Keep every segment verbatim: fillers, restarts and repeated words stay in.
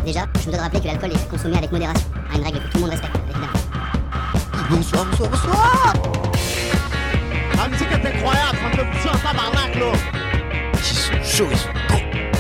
Déjà, je me dois de rappeler que l'alcool est consommé avec modération. À une règle que tout le monde respecte, évidemment. Bonsoir, bonsoir, bonsoir. La musique est incroyable, ça me fait pousser en tabarnak, là. Ils sont chauds, ils sont beaux.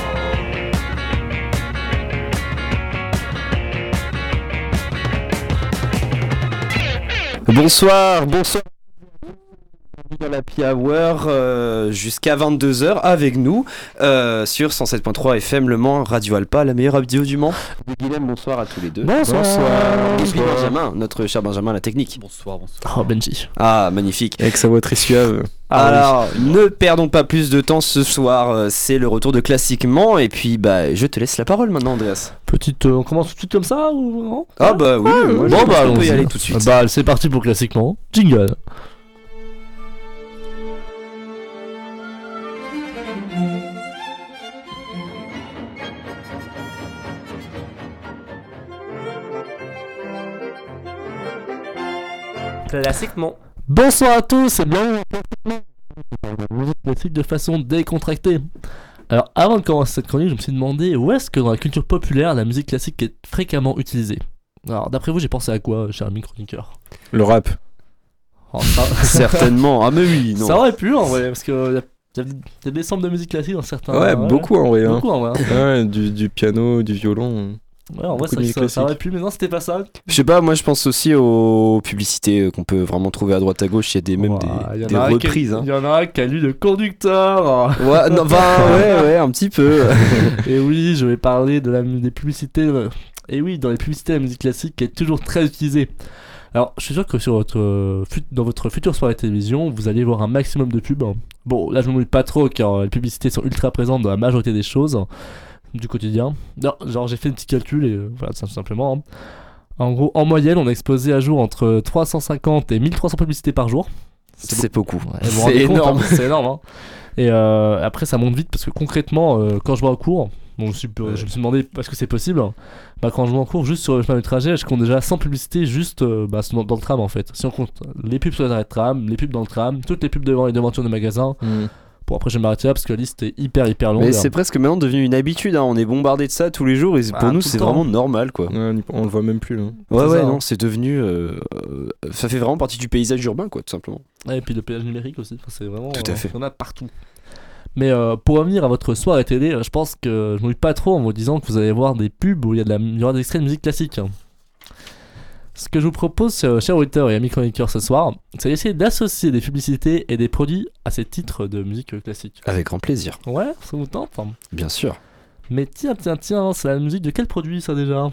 Bonsoir, bonsoir. Dans la Happy Hour euh, jusqu'à vingt-deux heures avec nous euh, sur cent sept point trois F M Le Mans, Radio Alpa, la meilleure radio du Mans. Guilhem, bonsoir à tous les deux. Bonsoir. Et puis Benjamin, notre cher Benjamin, la technique. Bonsoir, bonsoir. Oh Benji. Ah, magnifique. Avec sa voix très suave. Ah, alors, oui. Ne perdons pas plus de temps ce soir, c'est le retour de Classiquement. Et puis, bah, je te laisse la parole maintenant, Andreas. Petite, euh, on commence tout de suite comme ça ou non? Ah, bah oui, ouais, moi, bon, je bah, on peut y allons-y. aller tout de suite. Bah, c'est parti pour Classiquement. Jingle. Classiquement. Bonsoir à tous et bienvenue dans la musique classique de façon décontractée. Alors avant de commencer cette chronique, je me suis demandé où est-ce que dans la culture populaire la musique classique est fréquemment utilisée. Alors d'après vous, j'ai pensé à quoi, cher ami chroniqueur? Le rap. Oh, ça... Certainement. Ah mais oui, non. Ça aurait pu en vrai, parce que y a, y a, y a des samples de musique classique dans certains... Ouais, ouais, beaucoup en vrai. Hein. Beaucoup en vrai. Hein. Ouais, du, du piano, du violon. Ouais, en vrai, Beaucoup de ça, musique ça, ça aurait classique. pu, mais non, c'était pas ça. Je sais pas, moi je pense aussi aux publicités qu'on peut vraiment trouver à droite à gauche. Il y a des, même Ouah, des, y en des a un qui- reprises. Hein. Il y en a un qui a lu le conducteur. Ouais, non, bah, ouais, ouais, un petit peu. Et oui, je vais parler de la, des publicités. euh, Et oui, dans les publicités, la musique classique qui est toujours très utilisée. Alors, je suis sûr que sur votre, euh, fut- dans votre future soirée télévision, vous allez voir un maximum de pubs. Bon, là, je ne m'ennuie pas trop car euh, les publicités sont ultra présentes dans la majorité des choses du quotidien. Non, genre, j'ai fait un petit calcul et euh, voilà, tout simplement. Hein. En gros, en moyenne, on a exposé à jour entre trois cent cinquante et mille trois cents publicités par jour. C'est beaucoup. Ouais, vous vous C'est rendez compte, énorme. hein, c'est énorme. Hein. Et euh, après, ça monte vite parce que concrètement, euh, quand je vais en cours, bon, je, me suis, euh, je me suis demandé est-ce que c'est possible. Bah, quand je vais en cours, juste sur le chemin du trajet, je compte déjà cent publicités juste euh, bah, dans, dans le tram en fait. Si on compte les pubs sur les arrêts de tram, les pubs dans le tram, toutes les pubs devant les devantures de magasins. Mm. Bon, après, je vais m'arrêter là parce que la liste est hyper hyper longue. Mais c'est presque maintenant devenu une habitude. Hein. On est bombardé de ça tous les jours et Ah, pour nous tout le c'est temps. vraiment normal quoi. Ouais, on, y- on le voit même plus là. Ouais, C'est ouais, ça, non, hein. c'est devenu. euh, euh, ça fait vraiment partie du paysage urbain quoi, tout simplement. Ouais, et puis le péage numérique aussi, enfin, c'est vraiment. Tout à fait. Il y en a partout. Mais euh, pour revenir à votre soirée télé, euh, je pense que je m'ennuie pas trop en vous disant que vous allez voir des pubs où il y, a de la, il y aura des extraits de musique classique. hein. Ce que je vous propose, euh, chers auditeurs et amis chroniqueurs ce soir, c'est d'essayer d'associer des publicités et des produits à ces titres de musique euh, classique. Avec grand plaisir, Ouais, ça vous tente hein. bien sûr. Mais tiens, tiens, tiens, c'est la musique de quel produit ça déjà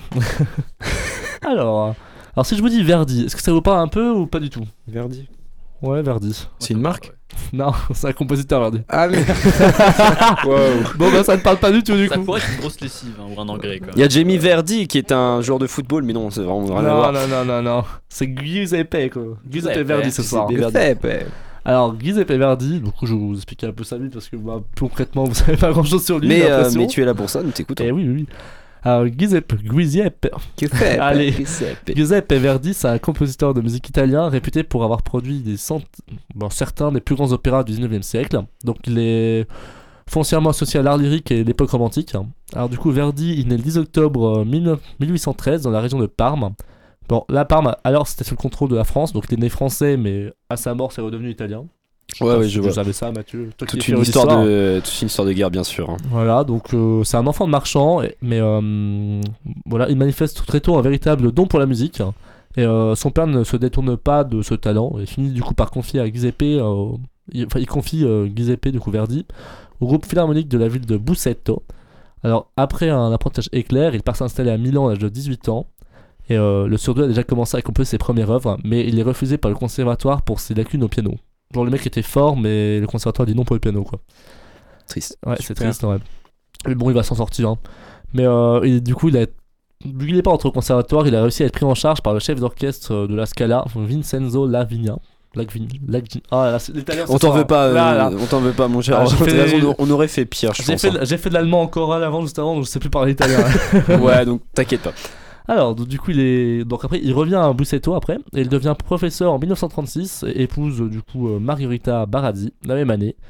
alors, alors, si je vous dis Verdi, est-ce que ça vous parle un peu ou pas du tout? Verdi. Ouais, Verdi. C'est une marque? Non, c'est un compositeur Verdi. Ah mais. Waouh. Bon, bah ça ne parle pas du tout du Ça coup. pourrait être une grosse lessive hein, ou un engrais quoi. Il y a Jamie Verdi qui est un joueur de football, mais non, c'est vraiment rien à Non, voir. non, non, non, non. C'est Giuseppe, quoi. Giuseppe Giuseppe, Verdi ce soir. Giuseppe Verdi. Alors, Giuseppe Verdi, du coup, je vais vous expliquer un peu sa vie parce que bah, concrètement, vous savez pas grand chose sur lui. Mais, j'ai euh, l'impression. mais tu es là pour ça, nous t'écoutons. Eh oui, oui, oui. Alors, Giuseppe, Giuseppe, Giuseppe. Allez. Giuseppe. Giuseppe Verdi, c'est un compositeur de musique italien réputé pour avoir produit des cent... bon, certains des plus grands opéras du dix-neuvième siècle. Donc, il est foncièrement associé à l'art lyrique et l'époque romantique. Alors, du coup, Verdi, il est né le dix octobre mille huit cent treize dans la région de Parme. Bon, la Parme, alors c'était sous le contrôle de la France, donc il est né français, mais à sa mort, c'est redevenu italien. Ouais, ouais, je Vous vois. savez ça, Mathieu. Toi qui Toute es une, fier histoire d'histoire. de, toute une histoire de guerre, bien sûr. hein. Voilà, donc euh, c'est un enfant de marchand, et- mais euh, voilà, il manifeste très tôt un véritable don pour la musique. Et euh, son père ne se détourne pas de ce talent et finit du coup par confier à Giuseppe, euh, il, enfin il confie euh, Giuseppe du coup Verdi au groupe philharmonique de la ville de Busseto. Alors après un apprentissage éclair, il part s'installer à Milan à l'âge de dix-huit ans. Et euh, le surdoué a déjà commencé à composer ses premières œuvres, mais il est refusé par le conservatoire pour ses lacunes au piano. Genre le mec était fort, mais le conservatoire dit non pour le piano quoi. Triste. Ouais, c'est Super. triste, ouais. Mais bon, il va s'en sortir. hein. Mais euh, et du coup, il a, vu qu'il n'est pas entre au conservatoire, il a réussi à être pris en charge par le chef d'orchestre de la Scala, Vincenzo Lavigna. Lavigna. Lavigna. Ah, là, c'est l'italien. ce On t'en soir. veut pas, Là, euh, là. on t'en veut pas, mon cher. Ah, j'ai T'as fait- raison, on aurait fait pire, je J'ai pense. fait, de- j'ai fait de l'allemand encore avant, juste avant, donc je sais plus parler italien. hein. Ouais, donc t'inquiète pas. Alors, donc, du coup, il est. Donc après, il revient à Busseto après, et il devient professeur en mille neuf cent trente-six, et épouse du coup euh, Margherita Barazzi, la même année.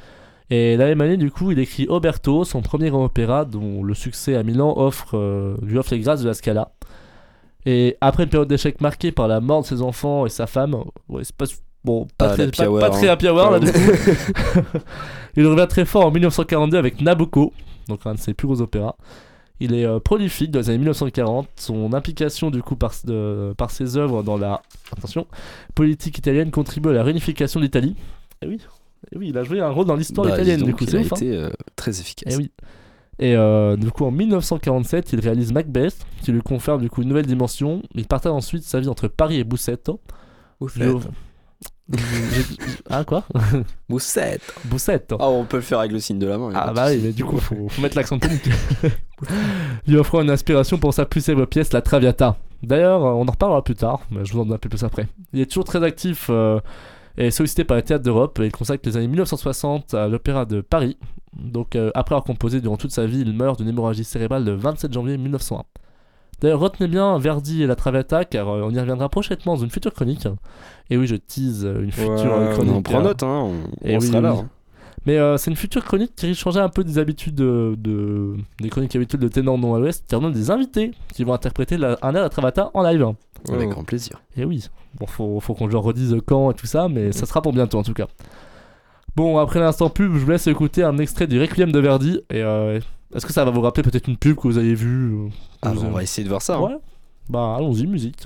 Et la même année, du coup, il écrit Oberto, son premier grand opéra, dont le succès à Milan offre, euh, lui offre les grâces de la Scala. Et après une période d'échec marquée par la mort de ses enfants et sa femme, ouais, c'est pas, bon, pas Ah, très, l'happy pas, hour, pas hein. très happy hour, là, du coup. Il revient très fort en dix-neuf cent quarante-deux avec Nabucco, donc un de ses plus gros opéras. Il est euh, prolifique dans les années dix-neuf cent quarante. Son implication du coup par, de, par ses œuvres dans la attention, politique italienne contribue à la réunification de l'Italie. Et oui, et oui, il a joué un rôle dans l'histoire Bah, italienne. dis Du donc, coup, il c'est a ouf, hein. été euh, très efficace. Et oui. Et euh, du coup en dix-neuf cent quarante-sept, il réalise Macbeth, qui lui confère du coup une nouvelle dimension. Il partage ensuite sa vie entre Paris et Busseto. Je- J'ai- Ah quoi Moussette. Busseto. Ah, on peut le faire avec le signe de la main. y a Ah pas de bah oui, souci. mais du coup, faut, faut mettre l'accent tonique. Lui offrant une inspiration pour sa plus célèbre pièce, La Traviata. D'ailleurs, euh, on en reparlera plus tard, mais je vous en donne un peu plus après. Il est toujours très actif euh, et sollicité par les théâtres d'Europe, et il consacre les années dix-neuf cent soixante à l'Opéra de Paris. Donc, euh, après avoir composé durant toute sa vie, il meurt d'une hémorragie cérébrale le vingt-sept janvier mille neuf cent un. D'ailleurs, retenez bien Verdi et La Traviata, car euh, on y reviendra prochainement dans une future chronique. Et oui, je tease euh, une future Ouais, euh, on chronique. On en prend euh, note, hein, on, Et on oui, sera là. oui. hein. Mais euh, c'est une future chronique qui risque de changer un peu des habitudes de, de- des chroniques habituelles de ténor non à l'ouest, qui redonnent des invités qui vont interpréter la- un air de la Traviata en live. Avec Oh. grand plaisir. Et oui, bon, faut, faut qu'on leur redise quand et tout ça, mais ça sera pour bientôt en tout cas. Bon, après l'instant pub, je vous laisse écouter un extrait du Requiem de Verdi. Et euh, est-ce que ça va vous rappeler peut-être une pub que vous avez vue euh, Ah, vous bah, on avez- va essayer de voir ça. hein. Ouais. Bah allons-y, musique.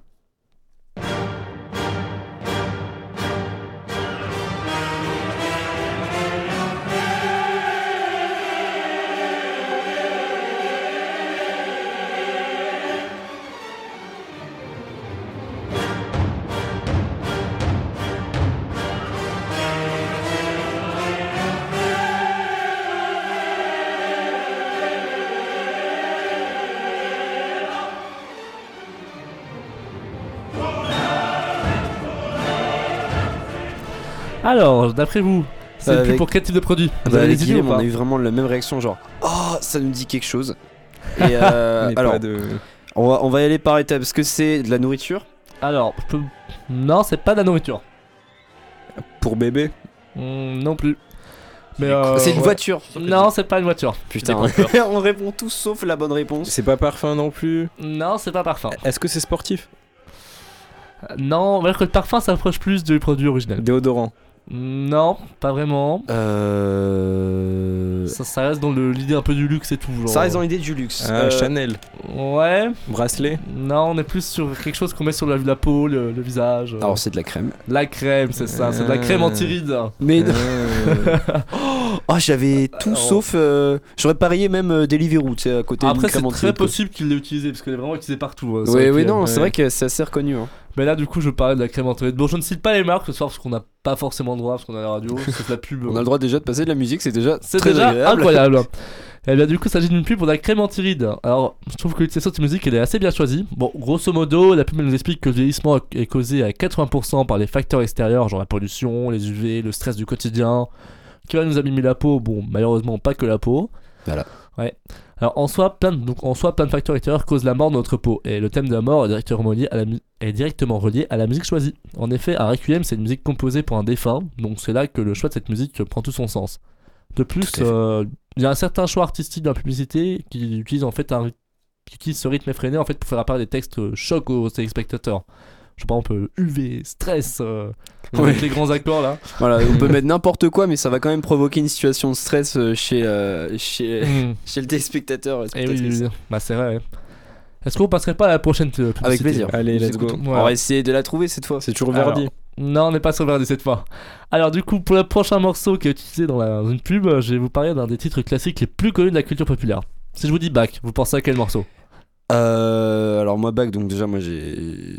Alors, d'après vous, c'est Euh, une pub avec- pour quel type de produit Vous Bah, avez avec des idées ou Guillaume, on pas a eu vraiment la même réaction, genre oh, ça nous dit quelque chose. Et euh, Mais pas alors, de... on va, on va y aller par étapes. Est-ce que c'est de la nourriture? Alors, je peux- non, c'est pas de la nourriture. Pour bébé. Hmm, non plus. Mais euh, C'est une ouais. voiture. Non, c'est pas une voiture. Putain, on répond tous sauf la bonne réponse. C'est pas parfum non plus. Non, c'est pas parfum. Est-ce que c'est sportif? Euh, Non, on va dire que le parfum s'approche plus du produit original. Déodorant. Non, pas vraiment. Euh... Ça, ça reste dans le- l'idée un peu du luxe et tout. Genre. Ça reste dans l'idée du luxe. Ah, Euh, Chanel. Ouais. Bracelet. Non, on est plus sur quelque chose qu'on met sur la, la peau, le, le visage. euh. Alors c'est de la crème. La crème, c'est ça. C'est de la crème Euh. anti-rides. Mais Ah. oh, j'avais tout Alors- sauf. euh, J'aurais parié même euh, Deliveroo, tu sais, à côté Après, d'une c'est crème très anti-rides. possible qu'il l'ait utilisé parce qu'elle est vraiment utilisée partout. euh, sur Oui, les oui, crèmes. non, c'est ouais. vrai que c'est assez reconnu. Hein. Mais là, du coup, je parlais de la crème anti-rides. Bon, je ne cite pas les marques ce soir parce qu'on n'a pas forcément le droit, parce qu'on a la radio, c'est la pub. On a le droit déjà de passer de la musique, c'est déjà C'est très déjà agréable. incroyable. Et bien du coup, il s'agit d'une pub pour la crème anti-rides. Alors, je trouve que l'utilisation de cette musique, elle est assez bien choisie. Bon, grosso modo, la pub elle nous explique que le vieillissement est causé à quatre-vingts pour cent par les facteurs extérieurs, genre la pollution, les U V, le stress du quotidien, qui va nous abîmer la peau. Bon, malheureusement, pas que la peau. Voilà. Ouais. Alors, en soi, plein de, donc, en soi, plein de facteurs extérieurs causent la mort de notre peau. Et le thème de la mort est directement relié à la, mu- est directement relié à la musique choisie. En effet, un requiem, c'est une musique composée pour un défunt. Donc, c'est là que le choix de cette musique prend tout son sens. De plus, Tout à fait. euh, il y a un certain choix artistique dans la publicité qui utilise en fait un ry- qui utilise ce rythme effréné en fait pour faire apparaître des textes euh, chocs aux téléspectateurs. Je sais pas, on peut U V, stress, euh, Ouais. avec les grands accords là. Voilà, on peut mettre n'importe quoi, mais ça va quand même provoquer une situation de stress euh, chez, euh, chez, Mm. chez le téléspectateur. Et oui, oui, oui. Bah c'est vrai. ouais. Est-ce qu'on passerait pas à la prochaine euh, publicité Avec plaisir. Allez, Nous let's go. écoutons. Voilà. On va essayer de la trouver cette fois. C'est toujours Alors, Verdi. Non, on n'est pas sur Verdi cette fois. Alors du coup, pour le prochain morceau qui est utilisé dans, la- dans une pub, euh, je vais vous parler d'un des titres classiques les plus connus de la culture populaire. Si je vous dis Bach, vous pensez à quel morceau? Euh, alors moi Bach, donc déjà moi j'ai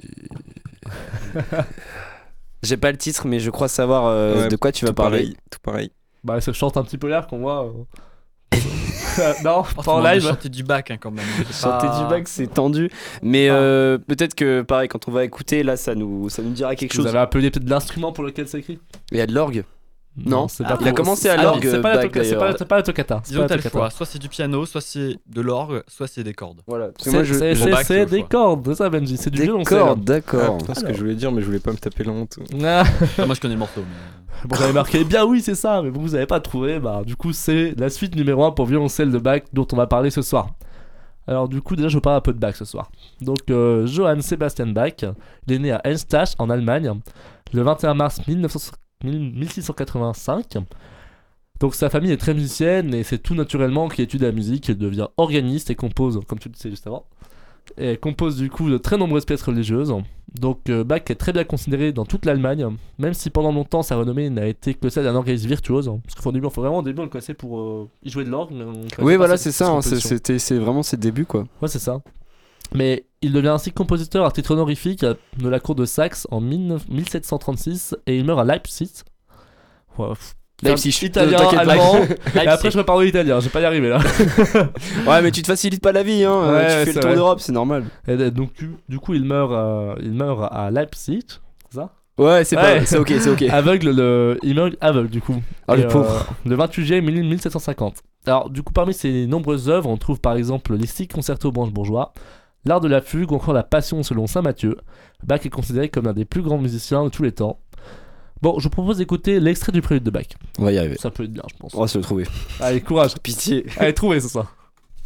j'ai pas le titre, mais je crois savoir euh, Ouais, de quoi tu vas Tout parler. pareil. Tout pareil. Bah ça chante un petit peu l'air qu'on voit. euh. non, Oh, pas en tout le monde live. veut chanter du bac hein, quand même. C'est Chanter pas- du Bach, c'est tendu, mais Ah. euh, peut-être que pareil quand on va écouter là, ça nous ça nous dira quelque Vous chose. avez appelé peut-être de l'instrument pour lequel c'est écrit? Il y a de l'orgue. Non, c'est Ah, pas il a faux. commencé à Ah, l'orgue, c'est pas la Bach, toca- c'est pas d'ailleurs. c'est pas la toccata. c'est Disons pas que la t'as le toccata. choix. Soit c'est du piano, soit c'est de l'orgue, soit c'est des cordes. Voilà. Parce que moi, C'est je. c'est- Pour c'est- Bach, c'est c'est des au choix. cordes, c'est ça Benji, c'est du Des violoncelle. cordes, Ah, d'accord. putain, ce que je voulais dire, mais je voulais pas me taper la honte. Ah. Ah, moi je connais le morceau. Mais... Bon, j'avais marqué bien oui, c'est ça, mais bon, vous avez pas trouvé. Bah, du coup, c'est la suite numéro un pour violoncelle de Bach dont on va parler ce soir. Alors, du coup, déjà, je vous parle un peu de Bach ce soir. Donc, euh, Johann Sebastian Bach, il est né à Eisenach en Allemagne le vingt et un mars mille neuf cents mille six cent quatre-vingt-cinq. Donc, sa famille est très musicienne et c'est tout naturellement qu'il étudie la musique. Il devient organiste et compose, comme tu le disais juste avant, et compose du coup de très nombreuses pièces religieuses. Donc euh, Bach est très bien considéré dans toute l'Allemagne, même si pendant longtemps sa renommée n'a été que celle d'un organiste virtuose. Parce qu'au début, faut vraiment au début on le connaissait pour euh, y jouer de l'orgue. mais on connaissait Oui, pas voilà, ses- c'est ses ça. hein, c'est- compositions. C'était, c'est vraiment ses débuts, quoi. Ouais, c'est ça. Mais il devient ainsi compositeur à titre honorifique de la cour de Saxe en mille sept cent trente-six et il meurt à Leipzig. Ouais, pff, Leipzig. Italien, T'inquiète pas. allemand. Et après, je vais parler italien, je vais pas y arriver là. Ouais, mais tu te facilites pas la vie, hein. Ouais, tu ouais, fais c'est le tour vrai. d'Europe, c'est normal. Et donc, du, du coup, il meurt, euh, il meurt à Leipzig, c'est ça? Ouais, c'est Ouais. pas. C'est ok, c'est ok. Aveugle, le... il meurt aveugle du coup. Ah, Et, le pauvre. Le vingt-huit juillet mille sept cent cinquante. Alors, du coup, parmi ses nombreuses œuvres, on trouve par exemple les six concertos branche-bourgeois, l'art de la fugue ou encore la passion selon saint Matthieu. Bach est considéré comme l'un des plus grands musiciens de tous les temps. Bon, je vous propose d'écouter l'extrait du prélude de Bach. On va y arriver. Ça peut être bien, je pense. On va se le trouver. Allez, courage. Pitié. Allez, trouvez ce soir.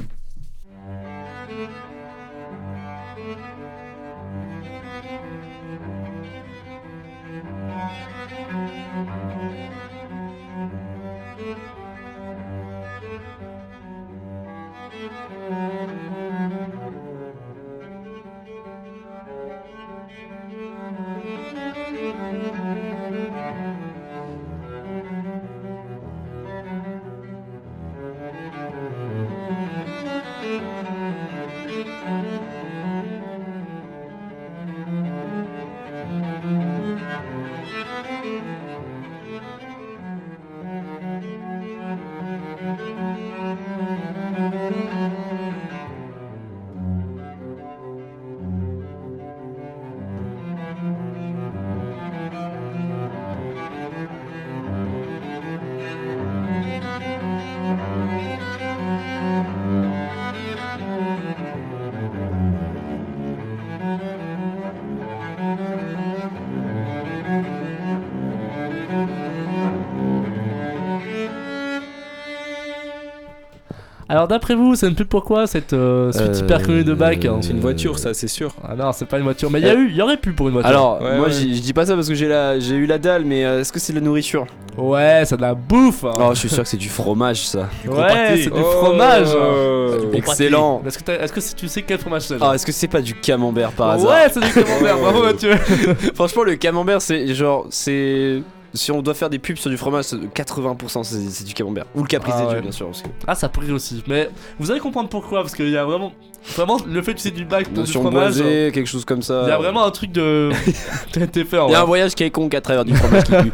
Alors, d'après vous, c'est une pub pourquoi cette euh, suite Euh, hyper connue de Bach hein C'est une voiture, ça, c'est sûr. Ah non, c'est pas une voiture, mais il y a eu, il y aurait pu pour une voiture. Alors, Ouais, moi, ouais. j'y- je dis pas ça parce que j'ai la, j'ai eu la dalle, mais euh, est-ce que c'est de la nourriture? Ouais, c'est de la bouffe. hein. Oh, je suis sûr que c'est du fromage, ça. Ouais, c'est du Oh. fromage. Excellent. Est-ce que, t'as- est-ce que si tu sais quel fromage c'est Ah, est-ce que c'est pas du camembert par hasard? Ouais, c'est du camembert, bravo Mathieu. Franchement, le camembert, c'est genre, c'est. Si on doit faire des pubs sur du fromage, c'est- quatre-vingts pour cent c'est c'est du camembert. Ou le caprice Ah des ouais. dieux, bien sûr. Parce que Ah, ça pourrait aussi. Mais vous allez comprendre pourquoi, parce qu'il y a vraiment. Vraiment, le fait que tu sais du Bach pour du notion fromage. boisée, quelque chose comme ça. Il y a vraiment un truc de. T'es t'es fait en Il y a un vrai. voyage quelconque à travers du fromage qui pue.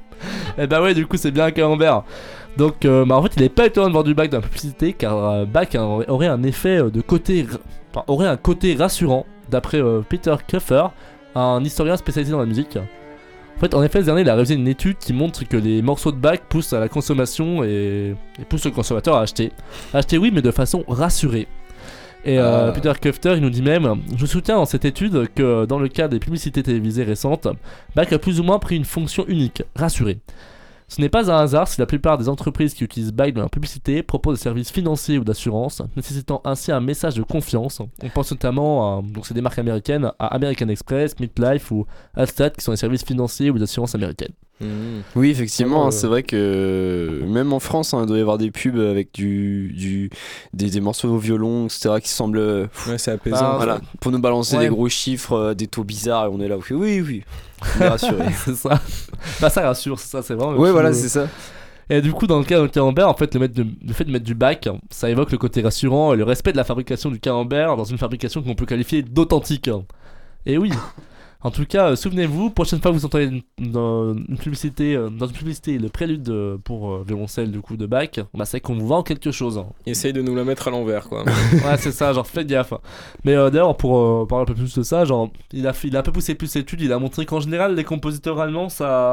Et bah ouais, du coup, c'est bien un camembert. Donc, euh, bah en fait, il est pas étonnant de voir du Bach dans la publicité, car euh, Bach hein, aurait- aurait un effet euh, de côté. ra- Enfin, aurait un côté rassurant, d'après euh, Peter Kuffer, un historien spécialisé dans la musique. En fait, en effet, ce dernier, il a réalisé une étude qui montre que les morceaux de Bach poussent à la consommation et, et poussent le consommateur à acheter. Acheter, oui, mais de façon rassurée. Et euh, Ah. Peter Kufter, il nous dit même: je soutiens dans cette étude que dans le cas des publicités télévisées récentes, Bach a plus ou moins pris une fonction unique, rassurer. Ce n'est pas un hasard si la plupart des entreprises qui utilisent Bach dans leur publicité proposent des services financiers ou d'assurance, nécessitant ainsi un message de confiance. On pense notamment à, donc c'est des marques américaines, à American Express, MetLife ou Allstate qui sont des services financiers ou d'assurance américaines. Mmh. Oui, effectivement, Euh, c'est vrai que même en France, hein, il doit y avoir des pubs avec du, du, des, des morceaux au violon, et cetera, qui semblent. Ouais, c'est apaisant. Ah, Voilà, pour nous balancer Ouais. des gros chiffres, euh, des taux bizarres, et on est là, oui, oui, oui. On est rassuré. C'est ça. Bah ça rassure, c'est ça, c'est vraiment. le Ouais, petit- voilà, c'est ça. Et du coup, dans le cas du camembert, en fait, le, mettre de- le fait de mettre du Bach, ça évoque le côté rassurant et le respect de la fabrication du camembert dans une fabrication qu'on peut qualifier d'authentique. Et oui. En tout cas, euh, souvenez-vous, prochaine fois que vous entendez une, dans une publicité, euh, dans une publicité, le prélude euh, pour euh, violoncelle du coup de Bach, bah c'est qu'on vous vend quelque chose. Essaye de nous la mettre à l'envers, quoi. Ouais, c'est ça, genre faites gaffe. Mais euh, d'ailleurs, pour euh, parler un peu plus de ça, genre il a, fait- il a un peu poussé plus l'étude, il a montré qu'en général, les compositeurs allemands, ça,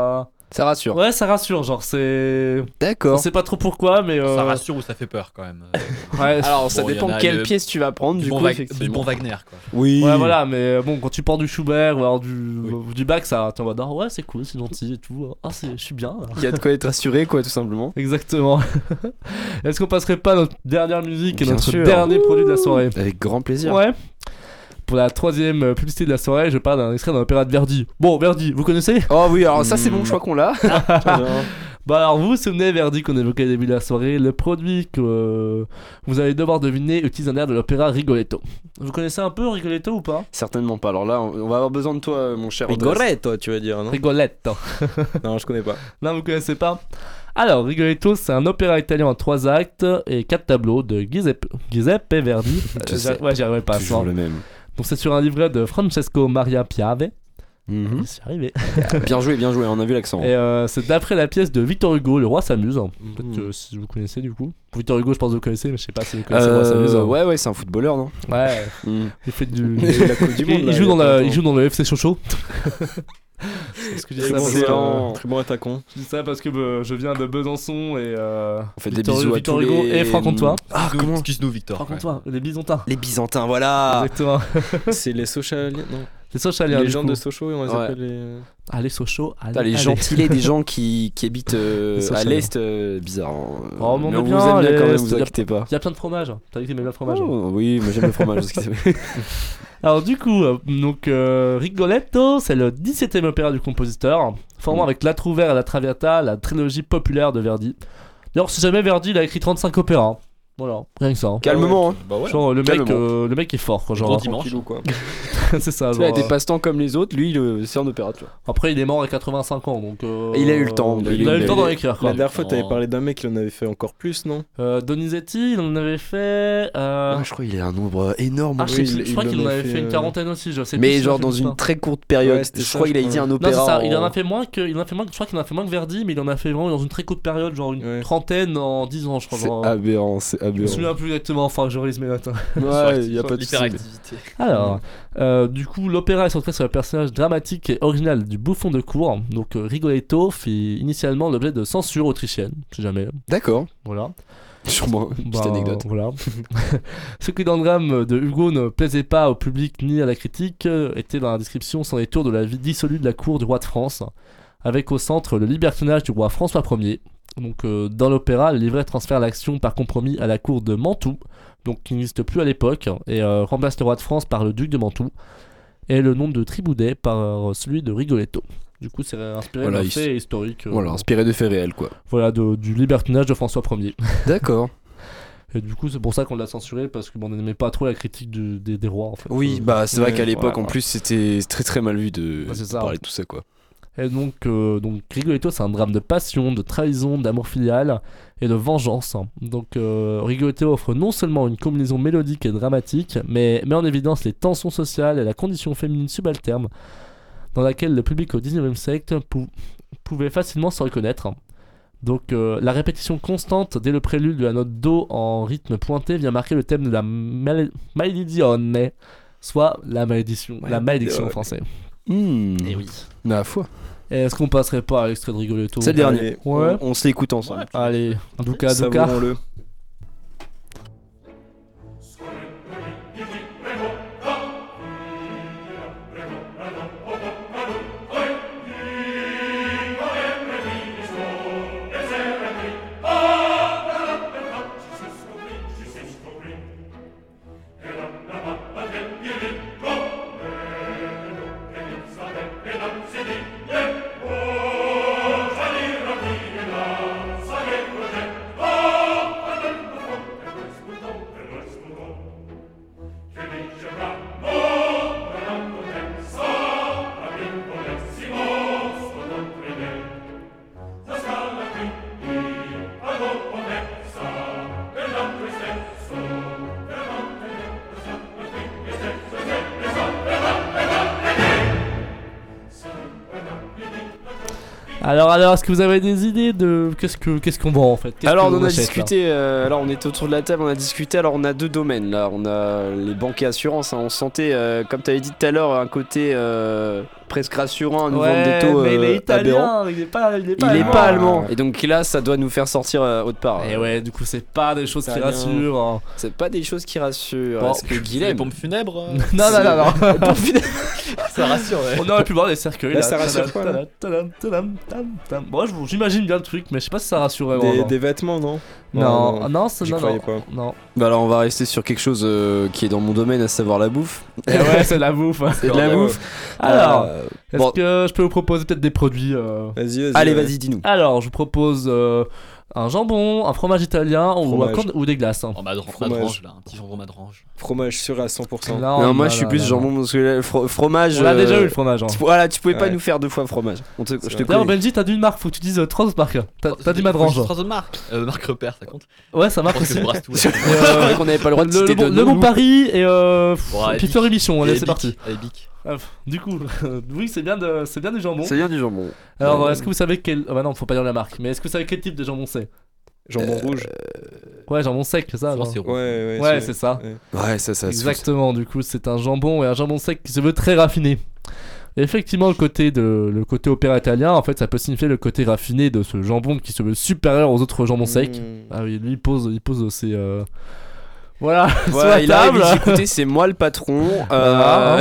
Ça rassure. Ouais, ça rassure, genre c'est. On D'accord. sait pas trop pourquoi, mais. euh, Ça rassure ou ça fait peur quand même. Ouais, Alors ça Bon, y dépend en a quelle le- pièce tu vas prendre du, du bon coup. Wag- du effectivement. bon Wagner quoi. Oui. ouais, voilà, mais bon, quand tu portes du Schubert ou alors du, Oui. du Bach, ça, t'es en mode, ah ouais, c'est cool, c'est gentil et tout. Ah, c'est- je suis bien. là. Il y a de quoi être rassuré quoi tout simplement. Exactement. Est-ce qu'on passerait pas à notre dernière musique et Bien notre sûr. dernier produit de la soirée? Avec grand plaisir. Ouais. Pour la troisième euh, publicité de la soirée, je parle d'un extrait d'un opéra de Verdi. Bon, Verdi, vous connaissez? Oh oui, alors ça c'est bon, Hmm. je crois qu'on l'a. Bah alors vous vous souvenez Verdi qu'on évoquait au début de la soirée, le produit que euh, vous allez devoir deviner utilise un air de l'opéra Rigoletto. Vous connaissez un peu Rigoletto ou pas? Certainement pas. Alors là, on on va avoir besoin de toi, mon cher. Andrés. Rigoletto, tu veux dire, non? Rigoletto. Non, je connais pas. Non, vous connaissez pas? Alors, Rigoletto, c'est un opéra italien en trois actes et quatre tableaux de Giuseppe, Giuseppe Verdi. Je Euh, sais. j'a- ouais, j'y arriverai pas. Toujours ça. le même. Donc, c'est sur un livret de Francesco Maria Piave. Mhm. C'est arrivé. Bien joué, bien joué. On a vu l'accent. Et euh, c'est d'après la pièce de Victor Hugo, Le Roi s'amuse. Peut-être Mhm. que si vous connaissez du coup. Victor Hugo, je pense que vous connaissez, mais je sais pas si vous connaissez Le Roi Euh, s'amuse. ouais, ouais, c'est un footballeur, non? Ouais, Mhm. il fait du. Il y a eu la Coupe du Monde, il, là, il joue il y a dans pas la, longtemps. il joue dans le F C Sochaux. Parce que je dis Très ça bon parce que- Excellent. Très bon attaquant. je dis ça parce que euh, je viens de Besançon et. Euh, On fait des Victor- bisous à Victor tous Hugo les. et Franc-Comtois. Ah, Excuse-nous- comment? Excuse-nous Victor. Franc-Comtois, les Byzantins. Les Byzantins, voilà. Exactement. C'est les Sochaliens, non? Les Sochaliens. Les du gens coup. de Sochaux, on les Ouais. appelle les. Ah, les Sochaux. allez, Putain, les allez. gentilés des gens qui, qui habitent euh, Les à Sochaliens. l'est, euh, bizarre. hein. Oh, mais on mais est on bien vous aime à bien quand même, l'est, vous y a- inquiétez pas. Il y a plein de fromages. T'as dit que t'aimais bien le fromage. hein. Oh, oui, moi j'aime le fromage. parce que c'est- Alors du coup, euh, donc euh, Rigoletto, c'est le dix-septième opéra du compositeur, formant Mm. avec La Trouvère et La Traviata, la trilogie populaire de Verdi. D'ailleurs, si jamais Verdi, il a écrit trente-cinq opéras. hein. Voilà, rien que ça. hein. Calmement, hein. Bah ouais. Genre le mec, Calmement. euh, le mec est fort, quoi. Genre, Gros dimanche. Tranquillou, quoi. c'est ça. Tu sais, il a genre, des euh, passe-temps comme les autres, lui, il, euh, c'est en opéra, tu vois. Après, il est mort à quatre-vingt-cinq ans, donc. euh, Il a eu le temps, Il, il a eu- a eu le il a temps eu- d'en écrire, quoi. La dernière fois, t'avais Non. parlé d'un mec qui en avait fait encore plus, non? Euh, Donizetti, il en avait fait. euh, Ouais, je crois qu'il a un nombre énorme. Ah, je, sais- Oui, il- je crois il qu'il en en a avait fait, fait une euh, quarantaine aussi, je sais plus Mais si genre j'ai dans fait une ça. très courte période. Ouais, c'était je ça, crois je qu'il a crois. dit un Non, opéra. c'est ça, il en en- a fait moins que, il en a fait moins, je crois qu'il en a fait moins que Verdi, mais il en a fait vraiment dans une très courte période, genre une Ouais. trentaine en dix ans, je crois. C'est genre. aberrant, c'est Je me aberrant. souviens plus exactement, enfin que je relise mes notes. hein. Ouais, il y a pas de souci. L'hyperactivité. Alors, euh, du coup, l'opéra est centré sur le personnage dramatique et original du bouffon de cour. Donc, euh, Rigoletto fit initialement l'objet de censure autrichienne, si jamais. D'accord. Voilà. Sûrement, une petite Bah, anecdote. Voilà. Ce qui dans le drame de Hugo ne plaisait pas au public ni à la critique euh, était dans la description sans détour de la vie dissolue de la cour du roi de France, avec au centre le libertinage du roi François Ier. Donc euh, dans l'opéra, le livret transfère l'action par compromis à la cour de Mantoue, donc qui n'existe plus à l'époque, et euh, remplace le roi de France par le duc de Mantoue, et le nom de Triboudet par euh, celui de Rigoletto. Du coup, c'est inspiré Voilà, d'un il- fait historique euh, Voilà, inspiré de faits réels, quoi. voilà, de- du libertinage de François Ier. D'accord. Et du coup, c'est pour ça qu'on l'a censuré, parce qu'on n'aimait pas trop la critique du- des, des rois, en fait. Oui, Euh, bah c'est vrai ouais, qu'à l'époque, ouais, en ouais. plus, c'était très très mal vu de, Ouais, c'est de ça. parler de tout ça, quoi. Et donc, euh, donc Rigoletto, c'est un drame de passion, de trahison, d'amour filial et de vengeance. Donc, euh, Rigoletto offre non seulement une combinaison mélodique et dramatique, mais met en évidence les tensions sociales et la condition féminine subalterne, dans laquelle le public au dix-neuvième siècle pou- pouvait facilement se reconnaître. Donc, euh, la répétition constante dès le prélude de la note Do en rythme pointé vient marquer le thème de la mal- maledizione, soit la malédiction, la malédiction en français. Hmm. Et oui. La foi. Et est-ce qu'on passerait pas à l'extrait de Rigoletto? C'est le dernier. Allez, Ouais. On, on se l'écoute ensemble. Allez, Douka Douka. savourons-le. Alors, alors, est-ce que vous avez des idées de qu'est-ce que qu'est-ce qu'on vend en fait? Qu'est-ce Alors que on l'on a achète, là discuté, euh, alors on était autour de la table, on a discuté, alors on a deux domaines là, on a les banques et assurances, hein. On sentait, euh, comme tu avais dit tout à l'heure, un côté euh, presque rassurant à nous Ouais, vendre des taux mais il est euh, aberrants. italien, il est pas, il est pas Il est allemand. pas allemand. Et donc là, ça doit nous faire sortir euh, autre part. Et ouais, du coup, c'est pas des choses Ça qui a rien. rassurent. hein. C'est pas des choses qui rassurent. Bon. Est-ce que Les Guilhem. pompes funèbres euh, Non, non, non, non. Pour finir- ça rassure, ouais. On aurait pu voir des cercueils. Là, là. ça rassure quoi, là Tadam, tadam, tadam, tadam. Bon, je- j'imagine bien le truc, mais je sais pas si ça rassure vraiment. Des, non. des vêtements, non Non, non, non, c'est j'y non, croyais non. pas. Non. Bah alors, on va rester sur quelque chose euh, qui est dans mon domaine, à savoir la bouffe. Et ouais, c'est de la bouffe. hein. C'est de la Ouais, bouffe. Alors, Euh, est-ce bon. que je peux vous proposer peut-être des produits euh, Vas-y, vas-y. Allez, ouais. vas-y, dis-nous. Alors, je vous propose euh, un jambon, un fromage italien ou, un Fromage. corn- ou des glaces. hein. Oh, madrange, Fromage. madrange, là, un petit jambon madrange. Fromage sûr à cent pour cent. Non, Non, moi, non, je suis non, plus non, jambon parce que le fro- fromage. On a euh, déjà eu le fromage. hein. tu- Voilà, tu pouvais pas Ouais. nous faire deux fois fromage. On te, je te vrai. D'ailleurs, connais. Benji, t'as dit une marque, faut que tu dises euh, trois autres marques. T'as t'as dit madrange. Trois autres marques. Euh, marque repère, ça compte. Ouais, ça Je marque pense que aussi. je brasse tout. C'est là. vrai qu'on n'avait pas le droit de Le, citer le bon, de le nom. bon Paris et euh, Bon, allez, puis Bic. Fleury Michon, allez, Allez, c'est Bic. parti. Allez, Bic. Ah, du coup, oui, c'est bien, de, c'est bien du jambon. C'est bien du jambon. Alors, Ouais. est-ce que vous savez quel. Ah bah non, faut pas dire la marque, mais est-ce que vous savez quel type de jambon c'est Jambon rouge. Ouais, jambon sec, c'est ça Souvent, genre. c'est Ouais, ouais. Ouais, c'est ça. ouais. Ouais, ça, ça. Exactement, du coup, c'est un jambon et un jambon sec qui se veut très raffiné. Et effectivement, le côté, de, le côté opéra italien, en fait, ça peut signifier le côté raffiné de ce jambon qui se veut supérieur aux autres jambons secs. Mmh. Ah oui, lui, il pose, il pose ses. euh, Voilà, sur Voilà, la il arrive, table. il dit, écoutez, c'est moi le patron. Voilà, Euh,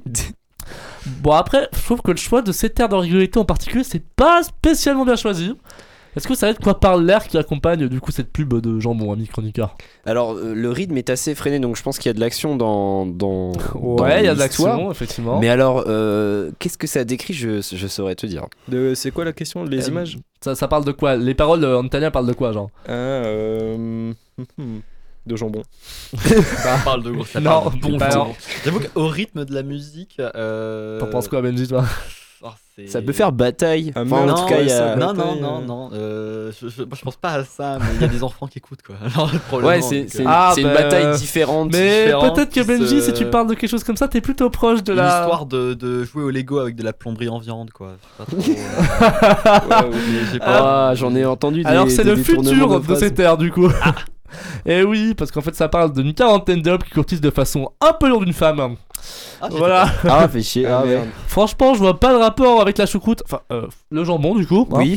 Bon, après, je trouve que le choix de cette aire d'originalité en particulier, c'est pas spécialement bien choisi. Est-ce que vous savez de quoi parle l'air qui accompagne du coup cette pub de jambon, ami chroniqueur? Alors, euh, le rythme est assez effréné, donc je pense qu'il y a de l'action dans. dans dans Ouais, il y a de l'histoire. l'action, effectivement. Mais alors, euh, qu'est-ce que ça décrit je, je saurais te dire. De- C'est quoi la question Les Euh, images Ça, ça parle de quoi? Les paroles euh, en italien parlent de quoi, genre? Ah, euh... de jambon. Ça parle de gros. Ça Non, parle de bon pas jambon. alors. J'avoue qu'au rythme de la musique. Euh... T'en penses quoi, Benji, toi? oh, c'est- Ça peut faire bataille. Ah, Enfin, en merde, tout cas, il y a. ouais, Non, non, bataille, non, euh. non. Euh, je, je, moi, je pense pas à ça, mais il y a des enfants qui écoutent quoi. Alors, probablement, Ouais, c'est donc, c'est- euh, Ah, c'est une bah, bataille différente. Mais différent peut-être que qui Benji, se- si tu parles de quelque chose comme ça, t'es plutôt proche de une la. histoire de, de jouer au Lego avec de la plomberie en viande quoi. Je sais pas trop. euh, Ouais, ouais. mais j'ai pas- Ah, j'en ai entendu des. Alors c'est des le détournements futur de, phrases. cette ère du coup. Et oui, parce qu'en fait ça parle d'une quarantaine d'hommes qui courtisent de façon un peu lourde une femme. Ah, j'ai Voilà. Ah, fait chier. Ah, Ah, ouais. merde. Franchement, je vois pas de rapport avec la choucroute. Enfin, euh, le jambon du coup. hein. Oui.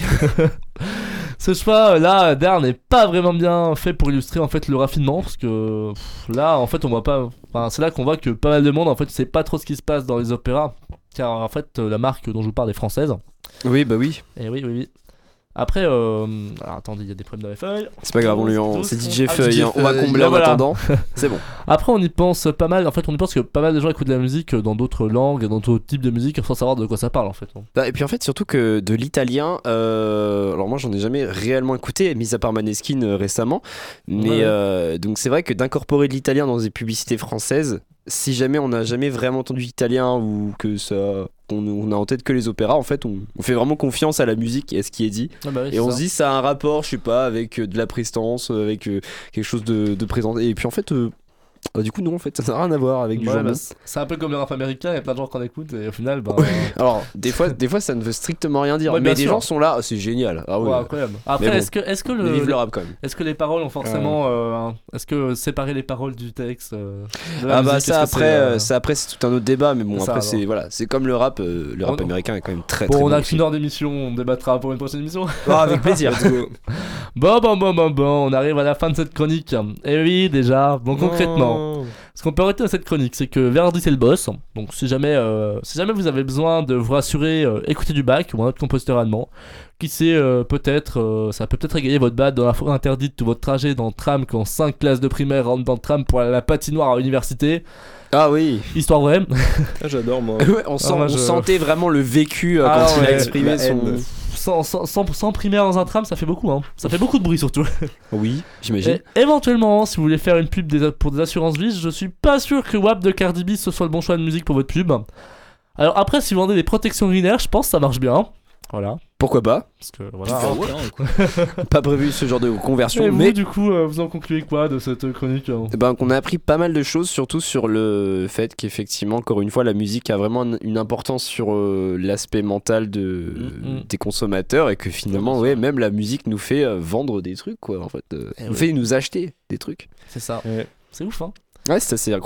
Ce choix euh, là d'air n'est pas vraiment bien fait pour illustrer en fait le raffinement parce que pff, là en fait on voit pas. Enfin, c'est là qu'on voit que pas mal de monde en fait sait pas trop ce qui se passe dans les opéras. Car en fait euh, la marque dont je vous parle est française. Oui, bah oui. Et oui, oui, oui. Après, euh... alors attendez, il y a des problèmes dans les feuilles. C'est pas grave, on lui en... Tous, c'est tous. D J Ah, Feuille. D J hein. On va Feuille. combler en Voilà. attendant. C'est bon. Après, on y pense pas mal. En fait, on y pense que pas mal de gens écoutent de la musique dans d'autres langues et dans d'autres types de musique sans savoir de quoi ça parle en fait. Bah, et puis en fait, surtout que de l'italien, euh, alors moi j'en ai jamais réellement écouté, mis à part Maneskin euh, récemment, mais Ouais. euh, donc c'est vrai que d'incorporer de l'italien dans des publicités françaises, si jamais on n'a jamais vraiment entendu italien ou que ça, on, on a en tête que les opéras, en fait, on, on fait vraiment confiance à la musique et à ce qui est dit, Ah bah oui, et c'est on ça. se dit ça a un rapport, je sais pas, avec euh, de la prestance, euh, avec euh, quelque chose de, de présent, et puis en fait. euh, Bah, du coup, non, en fait, ça n'a rien à voir avec du Ouais, jambon. bah, c'est- c'est un peu comme le rap américain, il y a plein de gens qu'on écoute et au final, bah. Alors, des fois, des fois, ça ne veut strictement rien dire, Ouais, mais bien des sûr. gens sont là, ah, c'est génial. Ah oui, ouais, incroyable. Après, Mais bon. est-ce que, est-ce que mais le, vive le rap quand même. est-ce que les paroles ont forcément, euh, un- est-ce que séparer les paroles du texte, euh, de la Ah bah musique, ça est-ce que après, c'est, euh, euh, ça après c'est tout un autre débat, mais bon c'est ça, après c'est alors. voilà, c'est comme le rap, euh, le rap On- américain est quand même très Bon, très on a bon qu'une heure d'émission, on débattra pour une prochaine émission. Ah, avec plaisir. Let's go. Bon, bon, bon, bon, bon, on arrive à la fin de cette chronique. Et oui, déjà, bon, concrètement, Non. ce qu'on peut arrêter dans cette chronique, c'est que Verdi c'est le boss. Donc, si jamais, euh, si jamais vous avez besoin de vous rassurer, euh, écoutez du Bach ou un autre compositeur allemand. Qui sait, euh, peut-être, euh, ça peut peut-être égayer votre balade dans la forêt interdite ou votre trajet dans le tram quand cinq classes de primaire rentrent dans le tram pour aller à la patinoire à l'université. Ah oui. Histoire vraie. Ah, j'adore moi. Ouais, on, sent, moi, on je- sentait vraiment le vécu euh, Ah quand il ouais, a exprimé la son. haine. Sans, sans, sans, sans primaire dans un tram, ça fait beaucoup, hein. Ça fait beaucoup de bruit surtout. Oui, j'imagine. Et éventuellement, si vous voulez faire une pub des- pour des assurances vie, je suis pas sûr que W A P de Cardi B ce soit le bon choix de musique pour votre pub. Alors après, si vous vendez des protections urinaires, je pense que ça marche bien. Voilà. Pourquoi pas? Parce que voilà. Ah, hein. ouais, hein, quoi. Pas prévu ce genre de conversion, Et vous, mais du coup, euh, vous en concluez quoi de cette euh, chronique hein eh ben, qu'on a appris pas mal de choses, surtout sur le fait qu'effectivement, encore une fois, la musique a vraiment un- une importance sur euh, l'aspect mental de, Mhm. des consommateurs et que finalement, ouais, même la musique nous fait euh, vendre des trucs, quoi, en fait. euh, Eh nous ouais. fait nous acheter des trucs. C'est ça. Ouais. C'est ouf, hein. Ouais, c'est assez incroyable.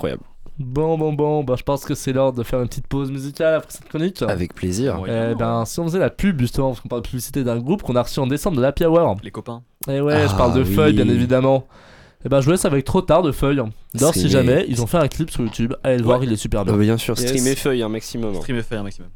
Bon, bon, bon, bah je pense que c'est l'heure de faire une petite pause musicale après cette chronique. Avec plaisir. Eh ben, si on faisait la pub justement, parce qu'on parle de publicité d'un groupe qu'on a reçu en décembre de l'Happy Hour. Les copains. Et ouais, je Ah, parle de oui. Feuille, bien évidemment. Et ben, je vous laisse avec Trop tard de Feuille. D'ailleurs, si Streamer. jamais, ils ont fait un clip sur YouTube. Allez le voir, il est super bien. Euh, bien sûr, Yes. streamer feuille un maximum. hein. Stream et faire un maximum.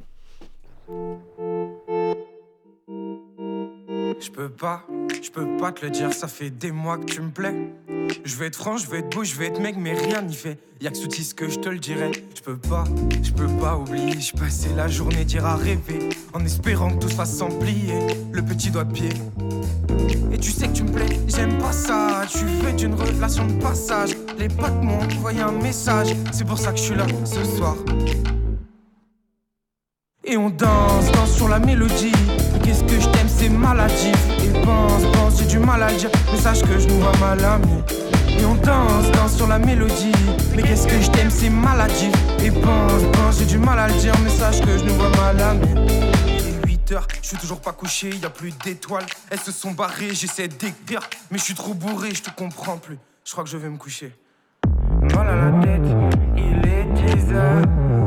Je peux pas, je peux pas te le dire, ça fait des mois que tu me plais. Je vais être franc, je vais être beau, je vais être mec, mais rien n'y fait. Y'a que sous ce que je te le dirai. Je peux pas, je peux pas oublier. Je passais la journée dire à rêver, en espérant que tout se fasse sans plier. Le petit doigt de pied. Et tu sais que tu me plais, j'aime pas ça. Tu veux d'une relation de passage. Les potes m'ont envoyé un message, c'est pour ça que je suis là ce soir. Et on danse, danse sur la mélodie. Qu'est-ce que je t'aime, c'est maladif. Et pense, pense, j'ai du mal à le dire, mais sache que je nous vois mal amis. Et on danse, danse sur la mélodie. Mais qu'est-ce que je t'aime, c'est maladif. Et pense, pense, j'ai du mal à le dire, mais sache que je nous vois mal amis. Il est huit heures, je suis toujours pas couché, y a plus d'étoiles. Elles se sont barrées, j'essaie d'écrire, mais je suis trop bourré, je te comprends plus. Je crois que je vais me coucher. Mal à la tête, il est dix heures.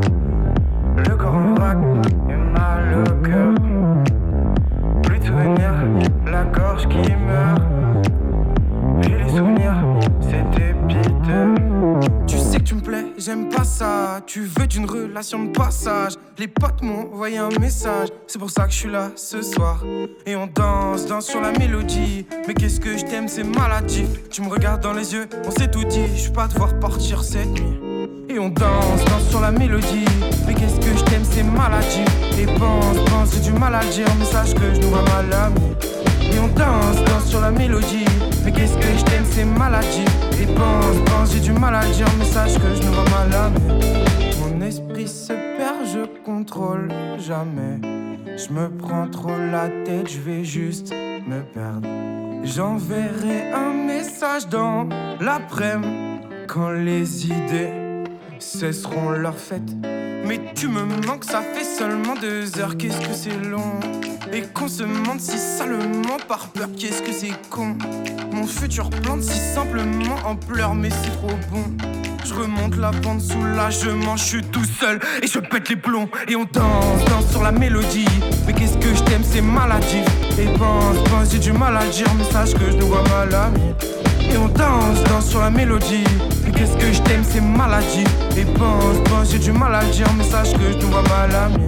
Le corps en vrac et mal au cœur. Plus de souvenirs, la gorge qui meurt. Puis les souvenirs, c'était piteux. Tu sais que tu me plais, j'aime pas ça. Tu veux d'une relation de passage. Les potes m'ont envoyé un message, c'est pour ça que je suis là ce soir. Et on danse, danse sur la mélodie. Mais qu'est-ce que je t'aime, c'est maladif. Tu me regardes dans les yeux, on s'est tout dit. Je suis pas devoir partir cette nuit. Et on danse, danse sur la mélodie. Mais qu'est-ce que je t'aime, c'est maladif. Et pense, pense, j'ai du mal à le dire, mais sache que je nous vois mal amis. Et on danse, danse sur la mélodie. Mais qu'est-ce que je t'aime, c'est maladif. Et pense, pense, j'ai du mal à le dire, mais sache que je nous vois mal amis. Mon esprit se perd, je contrôle jamais. Je me prends trop la tête, je vais juste me perdre. J'enverrai un message dans l'après-midi quand les idées cesseront leur fête. Mais tu me manques, ça fait seulement deux heures, qu'est-ce que c'est long. Et qu'on se demande si salement par peur, qu'est-ce que c'est con. Mon futur plante si simplement en pleurs, mais c'est trop bon. Je remonte la pente, soulagement, je suis tout seul et je pète les plombs. Et on danse, danse sur la mélodie. Mais qu'est-ce que je t'aime, c'est maladif. Et pense, pense, j'ai du mal à le dire, mais sache que je nous vois mal amis. Et on danse, danse sur la mélodie. Mais qu'est-ce que je t'aime, c'est maladif. Et pense, pense, j'ai du mal à le dire, mais sache que je nous vois mal amis.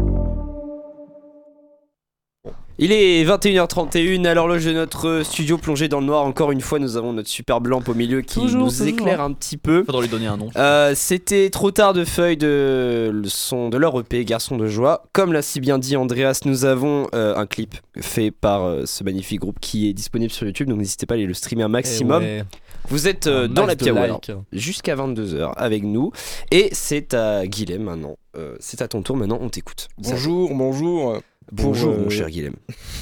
Il est vingt et une heures trente et une à l'horloge de notre studio plongé dans le noir. Encore une fois, nous avons notre superbe lampe au milieu qui Toujours, nous toujours. éclaire un petit peu. Faudra lui donner un nom. Euh, C'était Trop tard de Feuille de le son de leur E P Garçon de joie. Comme l'a si bien dit Andreas, nous avons euh, un clip fait par euh, ce magnifique groupe qui est disponible sur YouTube. Donc n'hésitez pas à aller le streamer un maximum. Eh ouais. Vous êtes euh, Un dans la max de Hour likes. jusqu'à vingt-deux heures avec nous. Et c'est à Guilhem maintenant. Euh, c'est à ton tour maintenant, on t'écoute. Bonjour, bonjour. Bonjour Pour, mon euh, cher Guilhem.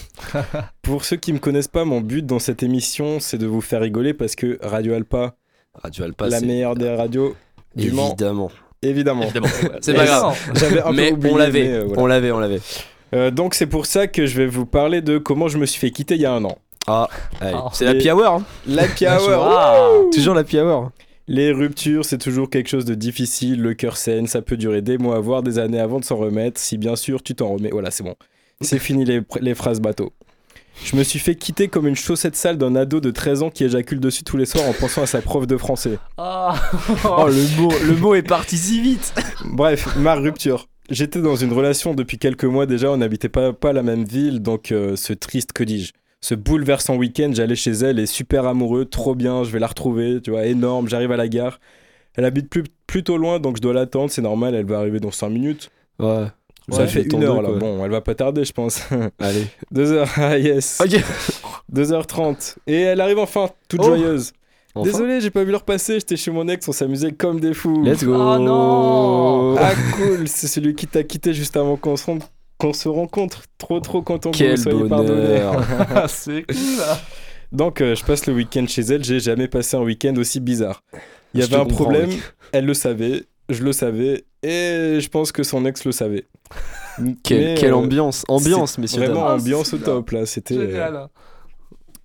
Pour ceux qui me connaissent pas, mon but dans cette émission, c'est de vous faire rigoler parce que Radio Alpa, Radio Alpa, la c'est- meilleure des radios du Mans, évidemment. évidemment. Évidemment. C'est Et pas ça, grave. J'avais un Mais peu oublié, on l'avait, mais, euh, voilà. on l'avait, on l'avait. Euh, donc c'est pour ça que je vais vous parler de comment je me suis fait quitter il y a un an. Ah, allez, Ah. c'est la Les- Hour. Hein. L'happy Bien hour. joué. wouh Toujours la Hour. Les ruptures, c'est toujours quelque chose de difficile, le cœur saigne, ça peut durer des mois, voire des années avant de s'en remettre, si bien sûr tu t'en remets. Voilà, c'est bon. C'est fini les, les phrases bateau. Je me suis fait quitter comme une chaussette sale d'un ado de treize ans qui éjacule dessus tous les soirs en pensant à sa prof de français. Ah. Oh, le mot, le mot est parti si vite. Bref, ma rupture. J'étais dans une relation depuis quelques mois déjà, on n'habitait pas, pas la même ville, donc euh, ce triste, que dis-je, ce bouleversant week-end, j'allais chez elle et super amoureux, trop bien, je vais la retrouver, tu vois, énorme, j'arrive à la gare. Elle habite plus, plutôt loin, donc je dois l'attendre, c'est normal, elle va arriver dans cinq minutes. Ouais. Ça Ouais, fait ton une heure deux, là, quoi. bon, elle va pas tarder, je pense. Allez. deux heures, ah yes. Ok. deux heures trente. Et elle arrive enfin, toute Oh. joyeuse. Enfin. Désolé, j'ai pas vu l'heure passer, j'étais chez mon ex, on s'amusait comme des fous. Let's go. Oh non. Ah cool, c'est celui qui t'a quitté juste avant qu'on se, rend- qu'on se rencontre. Trop trop content que vous Quel soyez pardonné. bonheur. Ah, c'est cool. Donc euh, je passe le week-end chez elle, j'ai jamais passé un week-end aussi bizarre. Il y Je avait te un comprends, problème, mec. elle le savait, je le savais, et je pense que son ex le savait. Quelle, Mais, quelle euh, ambiance. Ambiance, c'est messieurs. Vraiment dames. Ah, ambiance au c'est top là, c'était... euh, Génial.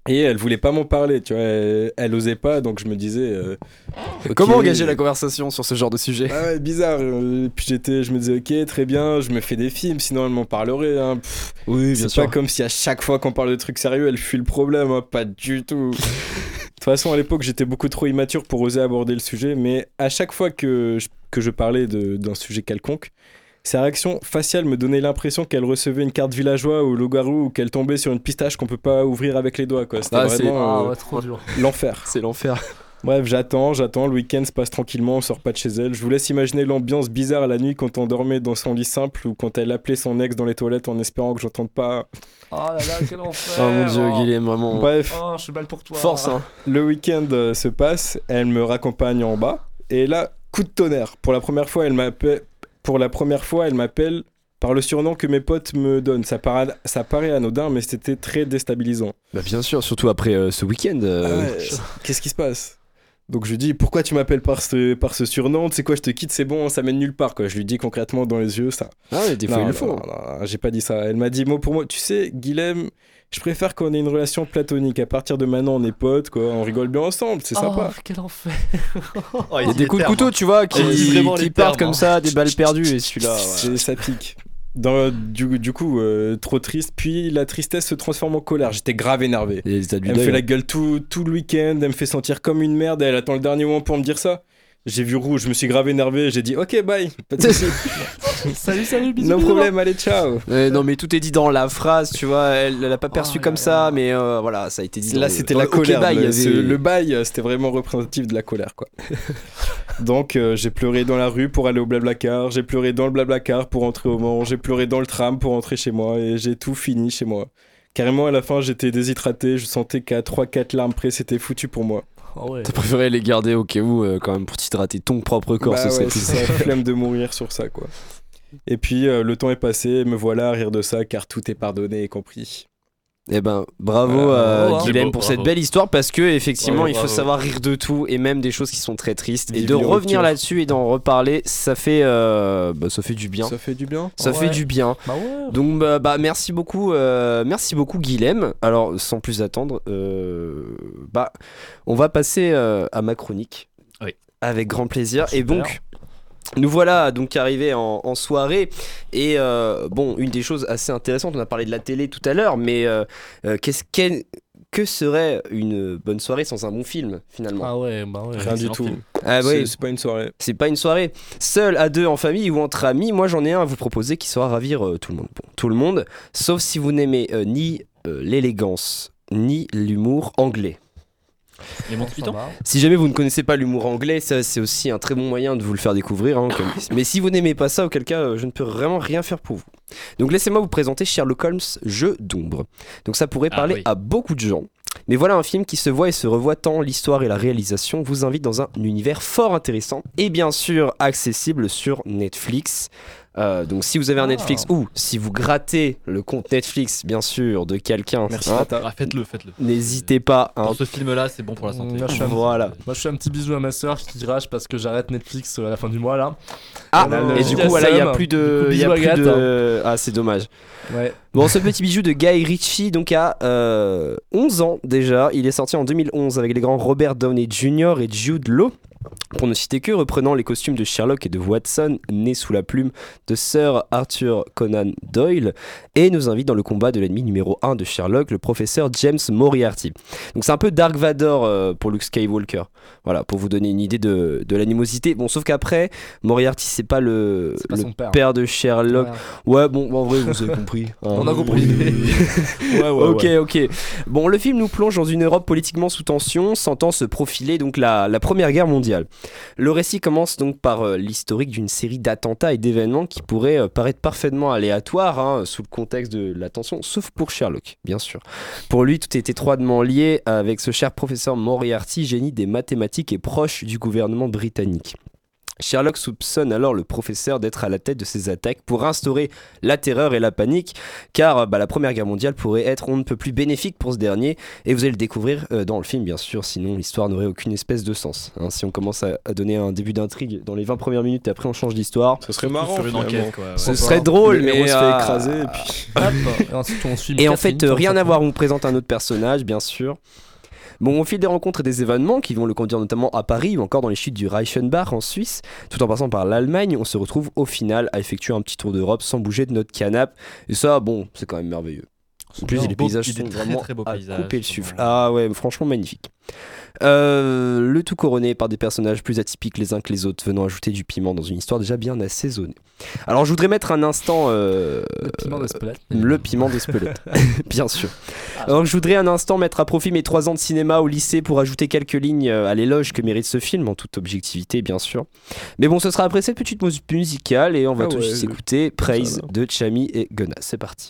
Et elle voulait pas m'en parler, tu vois, elle, elle osait pas, donc je me disais... euh, ok. Comment engager la conversation sur ce genre de sujet? Ah ouais, bizarre. euh, Puis j'étais, je me disais, ok, très bien, je me fais des films, sinon elle m'en parlerait. Hein. Pff, Oui, c'est pas comme si à chaque fois qu'on parle de trucs sérieux, elle fuit le problème, hein. Pas du tout. De toute façon, à l'époque, j'étais beaucoup trop immature pour oser aborder le sujet, mais à chaque fois que je, que je parlais de, d'un sujet quelconque, sa réaction faciale me donnait l'impression qu'elle recevait une carte villageois ou loup-garou ou qu'elle tombait sur une pistache qu'on peut pas ouvrir avec les doigts, quoi. C'était Ah, c'est- vraiment Ah euh, ouais, trop dur. l'enfer. C'est l'enfer. Bref, j'attends, j'attends, le week-end se passe tranquillement, on sort pas de chez elle. Je vous laisse imaginer l'ambiance bizarre la nuit quand on dormait dans son lit simple ou quand elle appelait son ex dans les toilettes en espérant que j'entende pas. Oh là là, quel enfer. Oh mon dieu, oh. Guilhem, vraiment. Bref, Oh, je suis mal pour toi. Force, hein. le week-end euh, se passe, elle me raccompagne en bas et là, coup de tonnerre. Pour la première fois, elle m'appelle, pour la première fois, elle m'appelle par le surnom que mes potes me donnent. Ça, para... ça paraît anodin, mais c'était très déstabilisant. Bah bien sûr, surtout après euh, ce week-end. euh, Ah ouais, qu'est-ce qui se passe? Donc je lui dis, pourquoi tu m'appelles par ce, par ce surnom? Tu sais quoi, je te quitte, c'est bon, ça mène nulle part, quoi. Je lui dis concrètement dans les yeux ça. Ah ouais, des fois Non, il le non, faut. non, non, j'ai pas dit ça. Elle m'a dit mot pour mot, tu sais, Guilhem, je préfère qu'on ait une relation platonique. À partir de maintenant, on est potes, quoi. On rigole bien ensemble, c'est Oh, sympa. quel enfer. Oh, Il y a des coups de couteau, tu vois, qui, Elle dit vraiment qui les partent termes, comme hein. ça, des balles perdues, et celui-là. ouais. C'est- Ça pique. Dans, du, du coup, euh, trop triste. Puis la tristesse se transforme en colère. J'étais grave énervé. Et t'as du Elle me deuil, fait la hein. gueule tout, tout le week-end, elle me fait sentir comme une merde et elle attend le dernier moment pour me dire ça. J'ai vu rouge, je me suis grave énervé, j'ai dit ok bye, pas de soucis. Salut, salut, bisous. No bisous. problème, allez ciao. Euh, non mais tout est dit dans la phrase, tu vois, elle l'a pas perçu Oh comme là ça, là. mais euh, voilà, ça a été dit. dans Là le- c'était dans la le OK colère, bye, il y le, ce- avait- le bail euh, c'était vraiment représentatif de la colère quoi. Donc euh, j'ai pleuré dans la rue pour aller au Blablacar, j'ai pleuré dans le Blablacar pour rentrer au Mans, j'ai pleuré dans le tram pour rentrer chez moi et j'ai tout fini chez moi. Carrément à la fin j'étais déshydraté, je sentais qu'à trois quatre larmes près c'était foutu pour moi. Oh ouais. T'as préféré les garder au cas où, euh, quand même, pour t'hydrater ton propre corps, Bah ce serait ouais, plus c'est ça, flemme de mourir sur ça quoi. Et puis euh, le temps est passé, et me voilà à rire de ça car tout est pardonné et compris. Eh ben, bravo, Voilà, euh, bravo, hein. Guilhem, Beau, pour bravo. cette belle histoire, parce que effectivement, Bravo, il faut bravo. savoir rire de tout et même des choses qui sont très tristes, et Vive de les revenir ruptures. là-dessus et d'en reparler, ça fait, euh, bah, ça fait du bien. Ça fait du bien. Ça Ouais. fait du bien. Bah ouais. Donc bah, bah, merci beaucoup, euh, merci beaucoup Guilhem. Alors sans plus attendre, euh, bah on va passer euh, à ma chronique. Oui. Avec grand plaisir. Et Super. donc nous voilà donc arrivés en, en soirée et euh, bon, une des choses assez intéressantes, on a parlé de la télé tout à l'heure, mais euh, euh, qu'est-ce qu'elle que serait une bonne soirée sans un bon film finalement? Ah ouais, bah ouais. Rien du excellent tout. film. Ah C'est- ouais, C'est pas une soirée. c'est pas une soirée. Seul, à deux, en famille ou entre amis, moi j'en ai un à vous proposer qui saura ravir euh, tout le monde. Bon, tout le monde, sauf si vous n'aimez euh, ni euh, l'élégance, ni l'humour anglais. Les Monty Python. Si jamais vous ne connaissez pas l'humour anglais, ça c'est aussi un très bon moyen de vous le faire découvrir. hein, comme- Mais si vous n'aimez pas ça, auquel cas euh, je ne peux vraiment rien faire pour vous. Donc laissez-moi vous présenter Sherlock Holmes, Jeu d'ombre. Donc ça pourrait Ah parler oui. à beaucoup de gens. Mais voilà un film qui se voit et se revoit tant l'histoire et la réalisation vous invitent dans un univers fort intéressant et bien sûr accessible sur Netflix. Euh, donc si vous avez un Ah. Netflix ou si vous grattez le compte Netflix bien sûr de quelqu'un, Merci, hein, Tata. Ah, faites-le, faites-le. n'hésitez pas. hein. Pour ce film-là, c'est bon pour la santé. Moi, je fais un- Voilà. Moi je fais un petit bisou à ma soeur qui rage parce que j'arrête Netflix à la fin du mois là. Ah, Euh, et du il y coup a voilà, il y a Sam. plus Du de, coup, il y a bisous à plus Agathe, de, ah c'est dommage. Ouais. Bon, ce petit bijou de Guy Ritchie, donc a euh, onze ans déjà. Il est sorti en deux mille onze avec les grands Robert Downey junior et Jude Law. Pour ne citer que, reprenant les costumes de Sherlock et de Watson, nés sous la plume de Sir Arthur Conan Doyle, et nous invite dans le combat de l'ennemi numéro un de Sherlock, le professeur James Moriarty. Donc c'est un peu Dark Vador euh, pour Luke Skywalker. Voilà, pour vous donner une idée de, de l'animosité. Bon, sauf qu'après, Moriarty, c'est pas le, C'est pas le son père. père de Sherlock. Ouais. Ouais, bon, en vrai, vous avez compris. hein. On a compris. ouais, ouais, ok, ok. Bon, le film nous plonge dans une Europe politiquement sous tension, sentant se profiler donc la, la Première Guerre mondiale. Le récit commence donc par euh, l'historique d'une série d'attentats et d'événements qui pourraient euh, paraître parfaitement aléatoires hein, sous le contexte de la tension, sauf pour Sherlock, bien sûr. Pour lui, tout est étroitement lié avec ce cher professeur Moriarty, génie des mathématiques et proche du gouvernement britannique. Sherlock soupçonne alors le professeur d'être à la tête de ces attaques pour instaurer la terreur et la panique, car bah, la Première Guerre mondiale pourrait être on ne peut plus bénéfique pour ce dernier, et vous allez le découvrir euh, dans le film bien sûr, sinon l'histoire n'aurait aucune espèce de sens. Hein, si on commence à, à donner un début d'intrigue dans les vingt premières minutes et après on change d'histoire, ce serait marrant. Sur une enquête, quoi. Ce Ouais. serait drôle, Le mais héros se fait euh, écraser et puis. Hop, et ensuite on suit Et en Catherine, fait, euh, comme rien ça, à voir, on vous présente un autre personnage, bien sûr. Bon, au fil des rencontres et des événements qui vont le conduire notamment à Paris ou encore dans les chutes du Reichenbach en Suisse, tout en passant par l'Allemagne, on se retrouve au final à effectuer un petit tour d'Europe sans bouger de notre canapé. Et ça, bon, c'est quand même merveilleux. En plus, beau- les paysages il est sont très, vraiment très beau à paysage, couper le vraiment. souffle. Ah ouais, franchement magnifique. Euh, le tout couronné par des personnages plus atypiques les uns que les autres, venant ajouter du piment dans une histoire déjà bien assaisonnée. Alors je voudrais mettre un instant euh, Le piment d'Espelette. le piment d'Espelette, bien sûr. Alors je voudrais un instant mettre à profit mes trois ans de cinéma au lycée pour ajouter quelques lignes à l'éloge que mérite ce film, en toute objectivité bien sûr. Mais bon, ce sera après cette petite musique musicale et on va Ah tout de ouais, suite le- écouter Praise ça, là. de Chami et Gunna. C'est parti.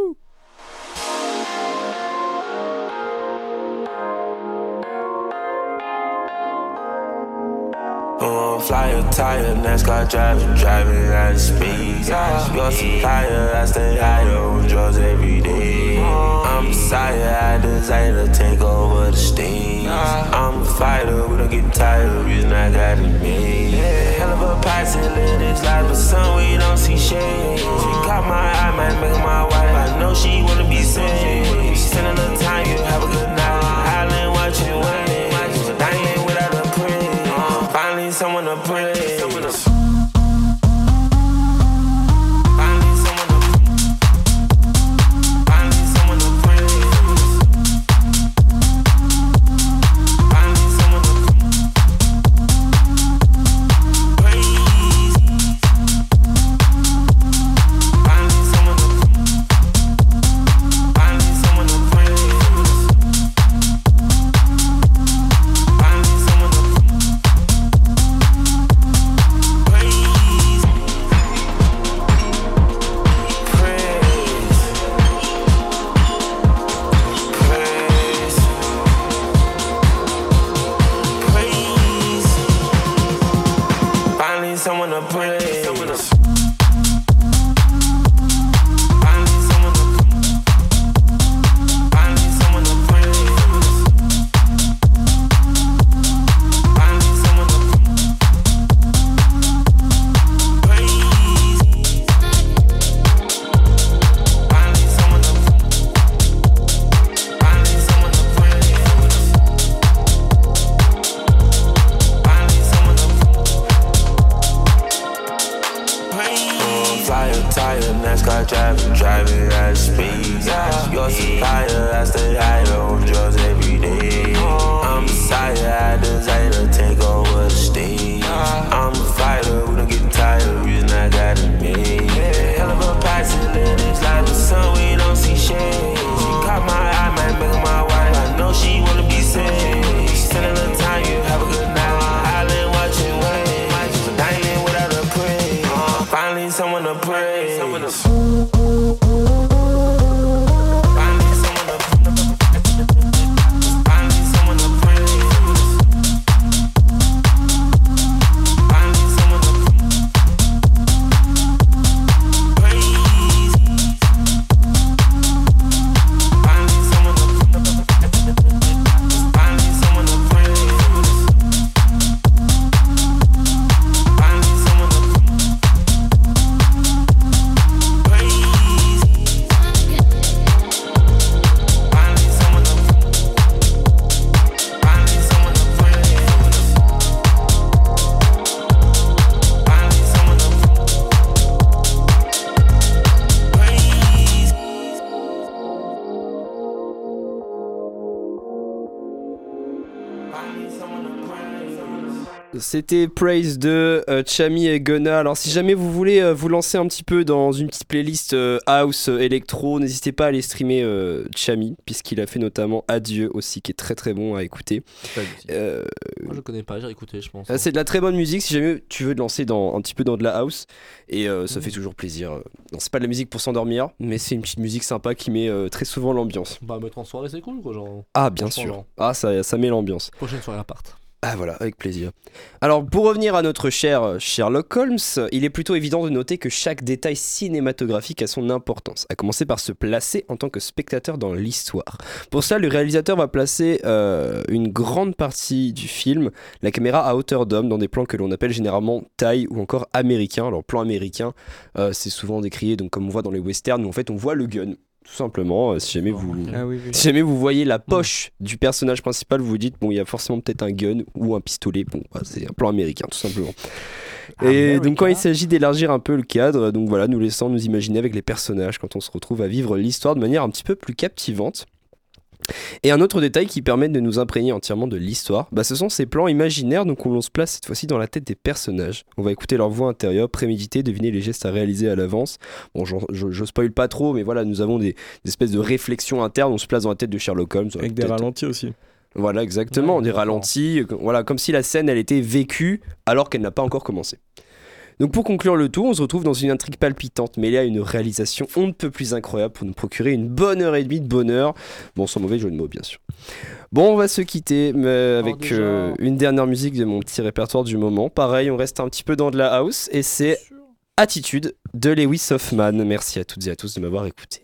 Uh, fly a tire, NASCAR driving, driving at a speed. Your supplier, I stay higher on drugs every day. I'm a sire, I desire to take over the stage. I'm a fighter, we don't get tired of reason I got it made. Hell of a posse, live this life, but some we don't see shade. She caught my eye, might make my wife. I know she wanna be saved. Spend a little time, you have a good night. Island watching waiting. Dying without a prayer. Finally, someone to praise. Finally, someone to Finally, someone to praise. Finally, someone to praise. Finally, someone to Finally, someone to praise. Finally, someone to someone to praise. Finally, someone to Finally, someone to praise. Finally, someone to praise. Finally, someone to Finally, someone to praise. Finally, someone to fly a tire, NASCAR driving, driving at speed. Your supplier, I stay higher on drugs every day. I'm a sire, I desire to take over the stage. I'm a fighter, we don't get tired of reason I got it made. Hell of a posse, live this life, but some we don't see shade. She caught my eye, might make her my wife. I know she wanna be saved. Spend a little time, you have a good night. Island watching waves, dying without a praise. Finally, someone to praise. Finally, someone to Finally, someone to praise. Finally, someone to praise. Finally, someone to Finally, someone to praise. Finally, someone to C'était Praise de euh, Chami et Gunna. Alors si jamais vous voulez euh, vous lancer un petit peu dans une petite playlist euh, house, euh, électro, n'hésitez pas à aller streamer euh, Chami, puisqu'il a fait notamment Adieu aussi, qui est très très bon à écouter. Euh, Moi je connais pas, j'ai écouté je pense. euh, c'est de la très bonne musique si jamais tu veux te lancer dans, un petit peu dans de la house, et euh, ça fait toujours plaisir. Non, c'est pas de la musique pour s'endormir, mais c'est une petite musique sympa qui met euh, très souvent l'ambiance. Bah mettre en soirée c'est cool quoi genre. Ah bien Franchement, sûr, genre. ah ça, ça met l'ambiance. Prochaine soirée à part. Ah voilà, avec plaisir. Alors pour revenir à notre cher Sherlock Holmes, il est plutôt évident de noter que chaque détail cinématographique a son importance, à commencer par se placer en tant que spectateur dans l'histoire. Pour ça, le réalisateur va placer euh, une grande partie du film, la caméra à hauteur d'homme, dans des plans que l'on appelle généralement taille ou encore américains. Alors plan américain, euh, c'est souvent décrié donc, comme on voit dans les westerns, où en fait on voit le gun. Tout simplement, si jamais, vous, Ah oui, oui. si jamais vous voyez la poche mmh. du personnage principal, vous vous dites, bon, il y a forcément peut-être un gun ou un pistolet. Bon, bah, c'est un plan américain, tout simplement. Et America. Donc, quand il s'agit d'élargir un peu le cadre, donc voilà, nous laissant nous imaginer avec les personnages quand on se retrouve à vivre l'histoire de manière un petit peu plus captivante. Et un autre détail qui permet de nous imprégner entièrement de l'histoire, bah ce sont ces plans imaginaires donc où l'on se place cette fois-ci dans la tête des personnages. On va écouter leur voix intérieure, préméditer, deviner les gestes à réaliser à l'avance. Bon, je, je, je spoil pas trop, mais voilà, nous avons des, des espèces de réflexions internes, on se place dans la tête de Sherlock Holmes. Avec des ralentis aussi. Voilà, exactement, ouais, des ralentis, voilà, comme si la scène elle était vécue alors qu'elle n'a pas encore commencé. Donc pour conclure le tout, on se retrouve dans une intrigue palpitante mêlée à une réalisation on ne peut plus incroyable pour nous procurer une bonne heure et demie de bonheur. Bon, sans mauvais jeu de mots bien sûr. Bon, on va se quitter mais avec déjà... euh, une dernière musique de mon petit répertoire du moment. Pareil, on reste un petit peu dans de la house et c'est Attitude de Lewis Hoffman. Merci à toutes et à tous de m'avoir écouté.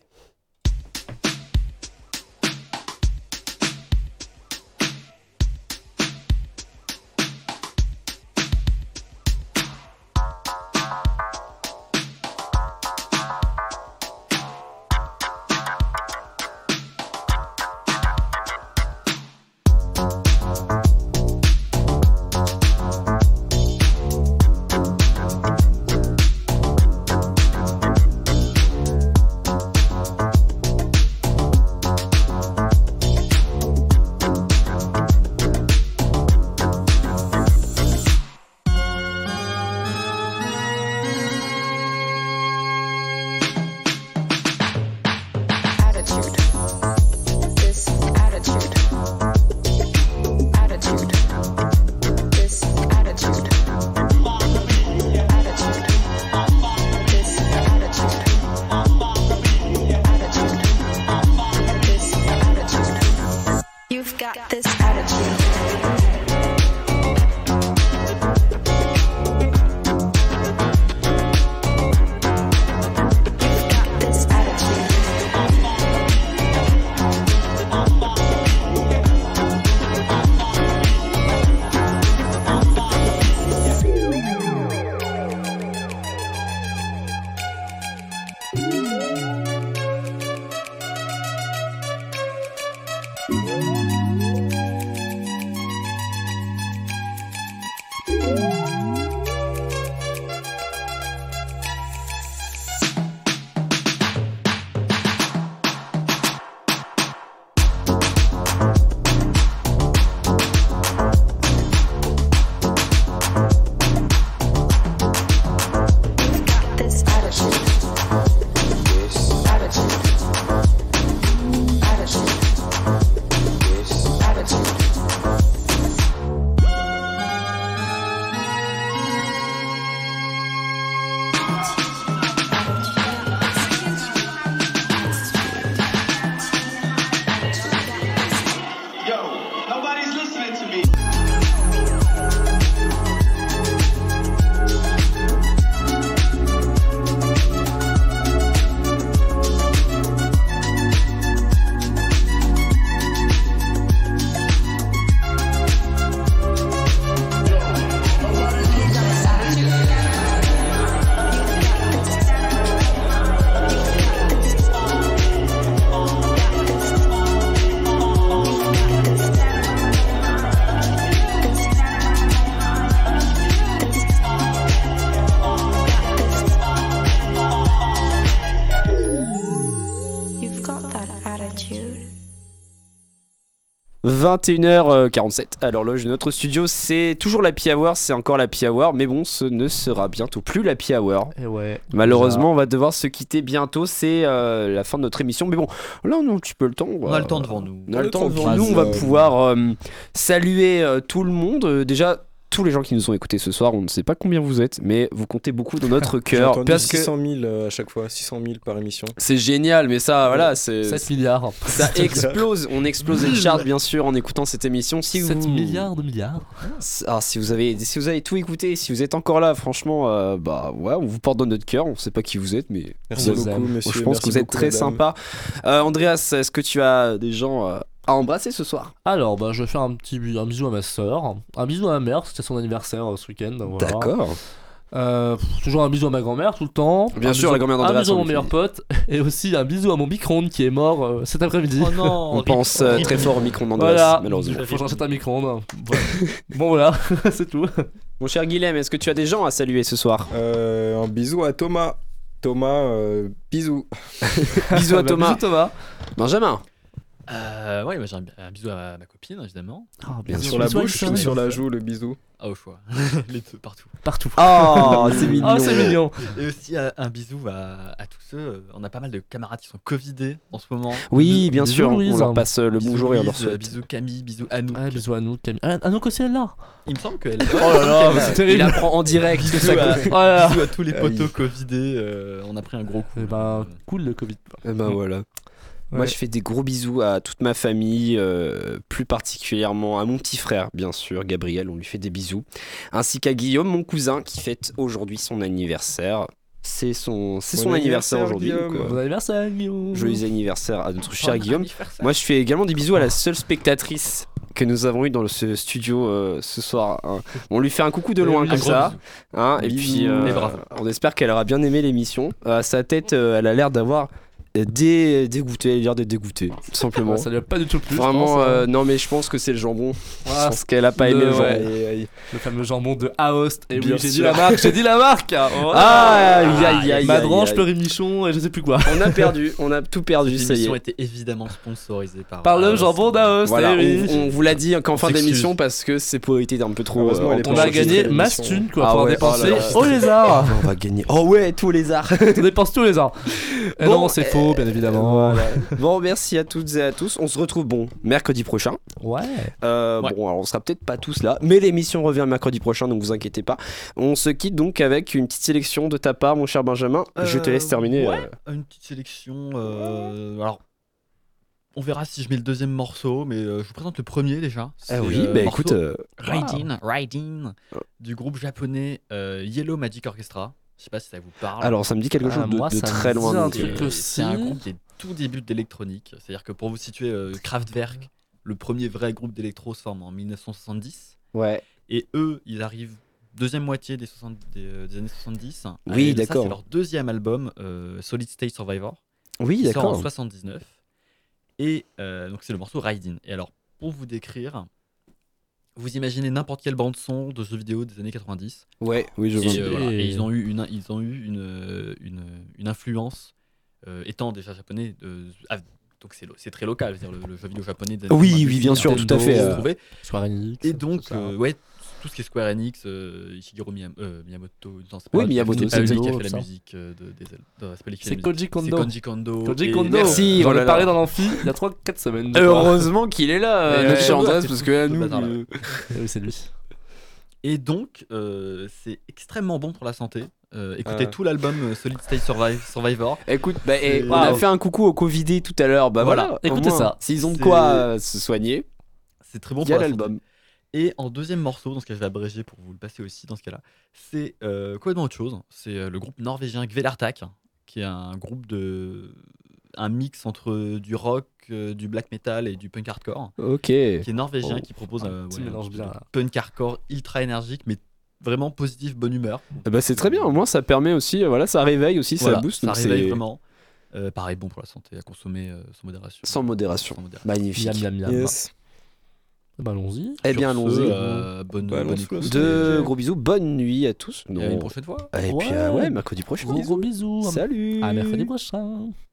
vingt et une heures quarante-sept à l'horloge de notre studio, c'est toujours la Happy Hour, c'est encore la Happy Hour, mais bon, ce ne sera bientôt plus la Happy Hour. Et ouais, malheureusement, déjà. On va devoir se quitter bientôt, c'est euh, la fin de notre émission, mais bon, là on a un petit peu le temps. On va, a le temps devant nous. On a le temps devant nous, on va pouvoir euh, saluer euh, tout le monde. Euh, déjà, tous les gens qui nous ont écoutés ce soir. On ne sait pas combien vous êtes, mais vous comptez beaucoup dans notre J'ai cœur. entendu Parce que six cent mille euh, à chaque fois, six cent mille par émission. c'est génial, mais ça, voilà, c'est sept milliards. ça explose. On explose les charts, bien sûr, en écoutant cette émission. Si sept vous... milliards de milliards. Ah, si vous avez, si vous avez tout écouté, si vous êtes encore là, franchement, euh, bah ouais, on vous porte dans notre cœur. On sait pas qui vous êtes, mais Merci On vous beaucoup, aime. monsieur. je pense Merci que vous êtes beaucoup, très madame. sympa. Euh, Andreas, est-ce que tu as des gens euh, à embrasser ce soir? Alors, bah, je vais faire un petit bi- un bisou à ma soeur, un bisou à ma mère, c'était son anniversaire euh, ce week-end. Voilà. D'accord. Euh, pff, toujours un bisou à ma grand-mère tout le temps. Bien Un sûr, bisou- la grand-mère Un d'Andreas, bisou à on mon lui meilleur fait- pote et aussi un bisou à mon micro-ondes qui est mort euh, cet après-midi. Oh non, On rip. pense euh, très fort au micro-ondes d'Andreas, Voilà, malheureusement. faut que j'achète un micro-ondes. Voilà. Bon voilà, c'est tout. Mon cher Guilhem, est-ce que tu as des gens à saluer ce soir? Euh, un bisou à Thomas. Thomas, euh, bisous. Bisous à Bah, Thomas. Bisous Thomas. Benjamin. Euh, ouais, bah, j'ai un, un bisou à ma copine, évidemment. Ah, Bien bisous, Sur la bisous à bouche Issa. ou sur la joue, le bisou. Ah, au choix. Les deux, partout. Partout. Oh, c'est mignon. Oh, c'est mignon. Et aussi euh, un bisou à, à tous ceux. euh, On a pas mal de camarades qui sont covidés en ce moment. Oui, bien Bisous, sûr, Louise. on leur passe euh, le Bisous bonjour et on leur Louise, euh, souhaite. Bisous Camille, bisous Anouk. Ah, bisous à nous, Camille. Ah, Anouk aussi elle est là. Il me semble qu'elle. Oh là là, mais c'est Il terrible. apprend en direct que Bisous ça à, coupe. Oh là là. bisous à tous les Ah potos oui. covidés. euh, on a pris un gros coup. Eh ben, cool le Covid. Eh ben voilà. Moi, Ouais. je fais des gros bisous à toute ma famille, euh, plus particulièrement à mon petit frère, bien sûr, Gabriel, on lui fait des bisous, ainsi qu'à Guillaume, mon cousin, qui fête aujourd'hui son anniversaire. C'est son, c'est Bon son anniversaire, anniversaire, aujourd'hui. Guillaume. donc, euh, Bon anniversaire, Guillaume. joyeux anniversaire à notre cher Bon Guillaume. anniversaire. Moi, je fais également des bisous à la seule spectatrice que nous avons eu dans le, ce studio euh, ce soir. hein. On lui fait un coucou de loin Un comme gros ça. bisou. hein, et Bisous. puis, euh, Et bravo. on espère qu'elle aura bien aimé l'émission. Euh, à sa tête, euh, elle a l'air d'avoir euh, dé- dégoûté, elle a l'air d'être dégoûtée, tout simplement. Ouais, ça lui a pas du tout plu. je Vraiment, pense, hein. euh, non mais je pense que c'est le jambon. Je Ah, pense qu'elle a pas aimé le- le jambon. ouais. Aïe, aïe. Le fameux jambon de Aoste. Et oui, Bien j'ai dit sûr. la marque, j'ai dit la marque. Oh, Ah, aïe, aïe, aïe, Madrange, aïe. Pleurimichon et je sais plus quoi. On a perdu, on a tout perdu, Cette ça y émission est. était évidemment sponsorisée par. Par le Aos. jambon d'Aoste. Voilà, eh oui. on, on vous l'a dit qu'en fin s'excuse. d'émission parce que c'est pour été un peu trop. Heureusement, euh, elle est On pas a enregistrée, gagné l'émission. masse thune quoi Ah pour ouais, dépenser oh là là. au lézard. on va gagner. Oh ouais, tous les arts. On dépense tous les ans. Et Bon, non, c'est euh, faux, bien évidemment. Voilà. Bon, merci à toutes et à tous. On se retrouve bon mercredi prochain. Ouais. Euh, Ouais. Bon, alors on sera peut-être pas tous là, mais l'émission revient mercredi prochain, donc vous inquiétez pas. On se quitte donc avec une petite sélection de ta part, mon cher Benjamin. Je te Euh, laisse terminer. ouais. euh. Une petite sélection. euh, Alors, on verra si je mets le deuxième morceau, mais euh, je vous présente le premier déjà. Ah C'est, oui, euh, bah morceau écoute. euh, Riding, Riding, du groupe japonais euh, Yellow Magic Orchestra. Je sais pas si ça vous parle. Alors, ça me dit quelque Ah, chose de, moi, de ça me très dit loin. un donc, truc euh, aussi. C'est un groupe des tout débuts de l'électronique. C'est-à-dire que pour vous situer, euh, Kraftwerk, le premier vrai groupe d'électro, se forme en mille neuf cent soixante-dix. Ouais. Et eux, ils arrivent deuxième moitié des, soixante des, euh, des années soixante-dix. Oui, Et ça, d'accord. C'est leur deuxième album, euh, Solid State Survivor. Oui, qui sort en d'accord. soixante-dix-neuf. Et euh, donc c'est le morceau Riding. Et alors, pour vous décrire, vous imaginez n'importe quelle bande son de jeux vidéo des années quatre-vingt-dix. Ouais, oui, je Et, vois. euh, voilà. Et- Et ils ont eu une, ils ont eu une, une, une influence, euh, étant déjà japonais. De, ah, donc c'est, lo- c'est très local, je veux dire, le, le jeu vidéo japonais. des années Oui, quatre-vingt-dix, oui, bien sûr, Nintendo, tout à fait, se euh. trouvait. Square Enix. Et donc, tout ça. euh, ouais, tout ce qui est Square Enix, euh, Shigeru Miyam- euh, Miyamoto. Non, c'est Oui, pas- Miyamoto, c'est pas lui c'est qui a Miyamoto, fait la ça. musique euh, de, des Zelda. Non, c'est pas lui qui a fait C'est la Koji musique. Kondo. C'est Koji Kondo. Koji Et- Kondo. Merci, J'en oh là ai parlé là. dans l'amphi il y a trois quatre semaines. je crois. Heureusement qu'il est là, euh, Et notre ouais, cher ouais, Andreas, c'est parce fou, que là, ce nous. bâtard, là. euh, Oui, c'est lui. Et donc, euh, c'est extrêmement bon pour la santé. Euh, écoutez Ah. tout l'album euh, Solid State Survive- Survivor. Écoute, bah, et Et- on a Waouh. fait un coucou au Covidé tout à l'heure. Bah voilà, Voilà, au écoutez moins, ça. S'ils ont de C'est- quoi euh, se soigner, C'est très bon il y a pour la santé. l'album. Et en deuxième morceau, dans ce cas, je vais abréger pour vous le passer aussi dans ce cas-là, c'est euh, complètement autre chose. C'est euh, le groupe norvégien Kvelertak, qui est un groupe de. Un mix entre du rock, euh, du black metal et du punk hardcore, Ok. qui est norvégien, Oh, qui propose un euh, petit ouais, mélange un bien, truc là. de punk hardcore ultra énergique, mais vraiment positif, bonne humeur. Eh bah, c'est très bien, au moins ça permet aussi, euh, voilà, ça réveille aussi, Voilà, ça booste. ça donc réveille c'est vraiment. Euh, pareil, bon pour la santé, à consommer euh, sans modération. sans modération. Sans modération. Magnifique. Miam, miam, miam. Yes. Bah, allons-y. Eh Sur bien, ce, allons-y. euh, bonne, Bah, bonne allons-y, écoute. allons-y. De gros bisous, bonne nuit à tous. Et à une Non. prochaine fois. Et puis, Ouais. euh, ouais, mercredi prochain. Gros gros bisous. Salut. À mercredi prochain.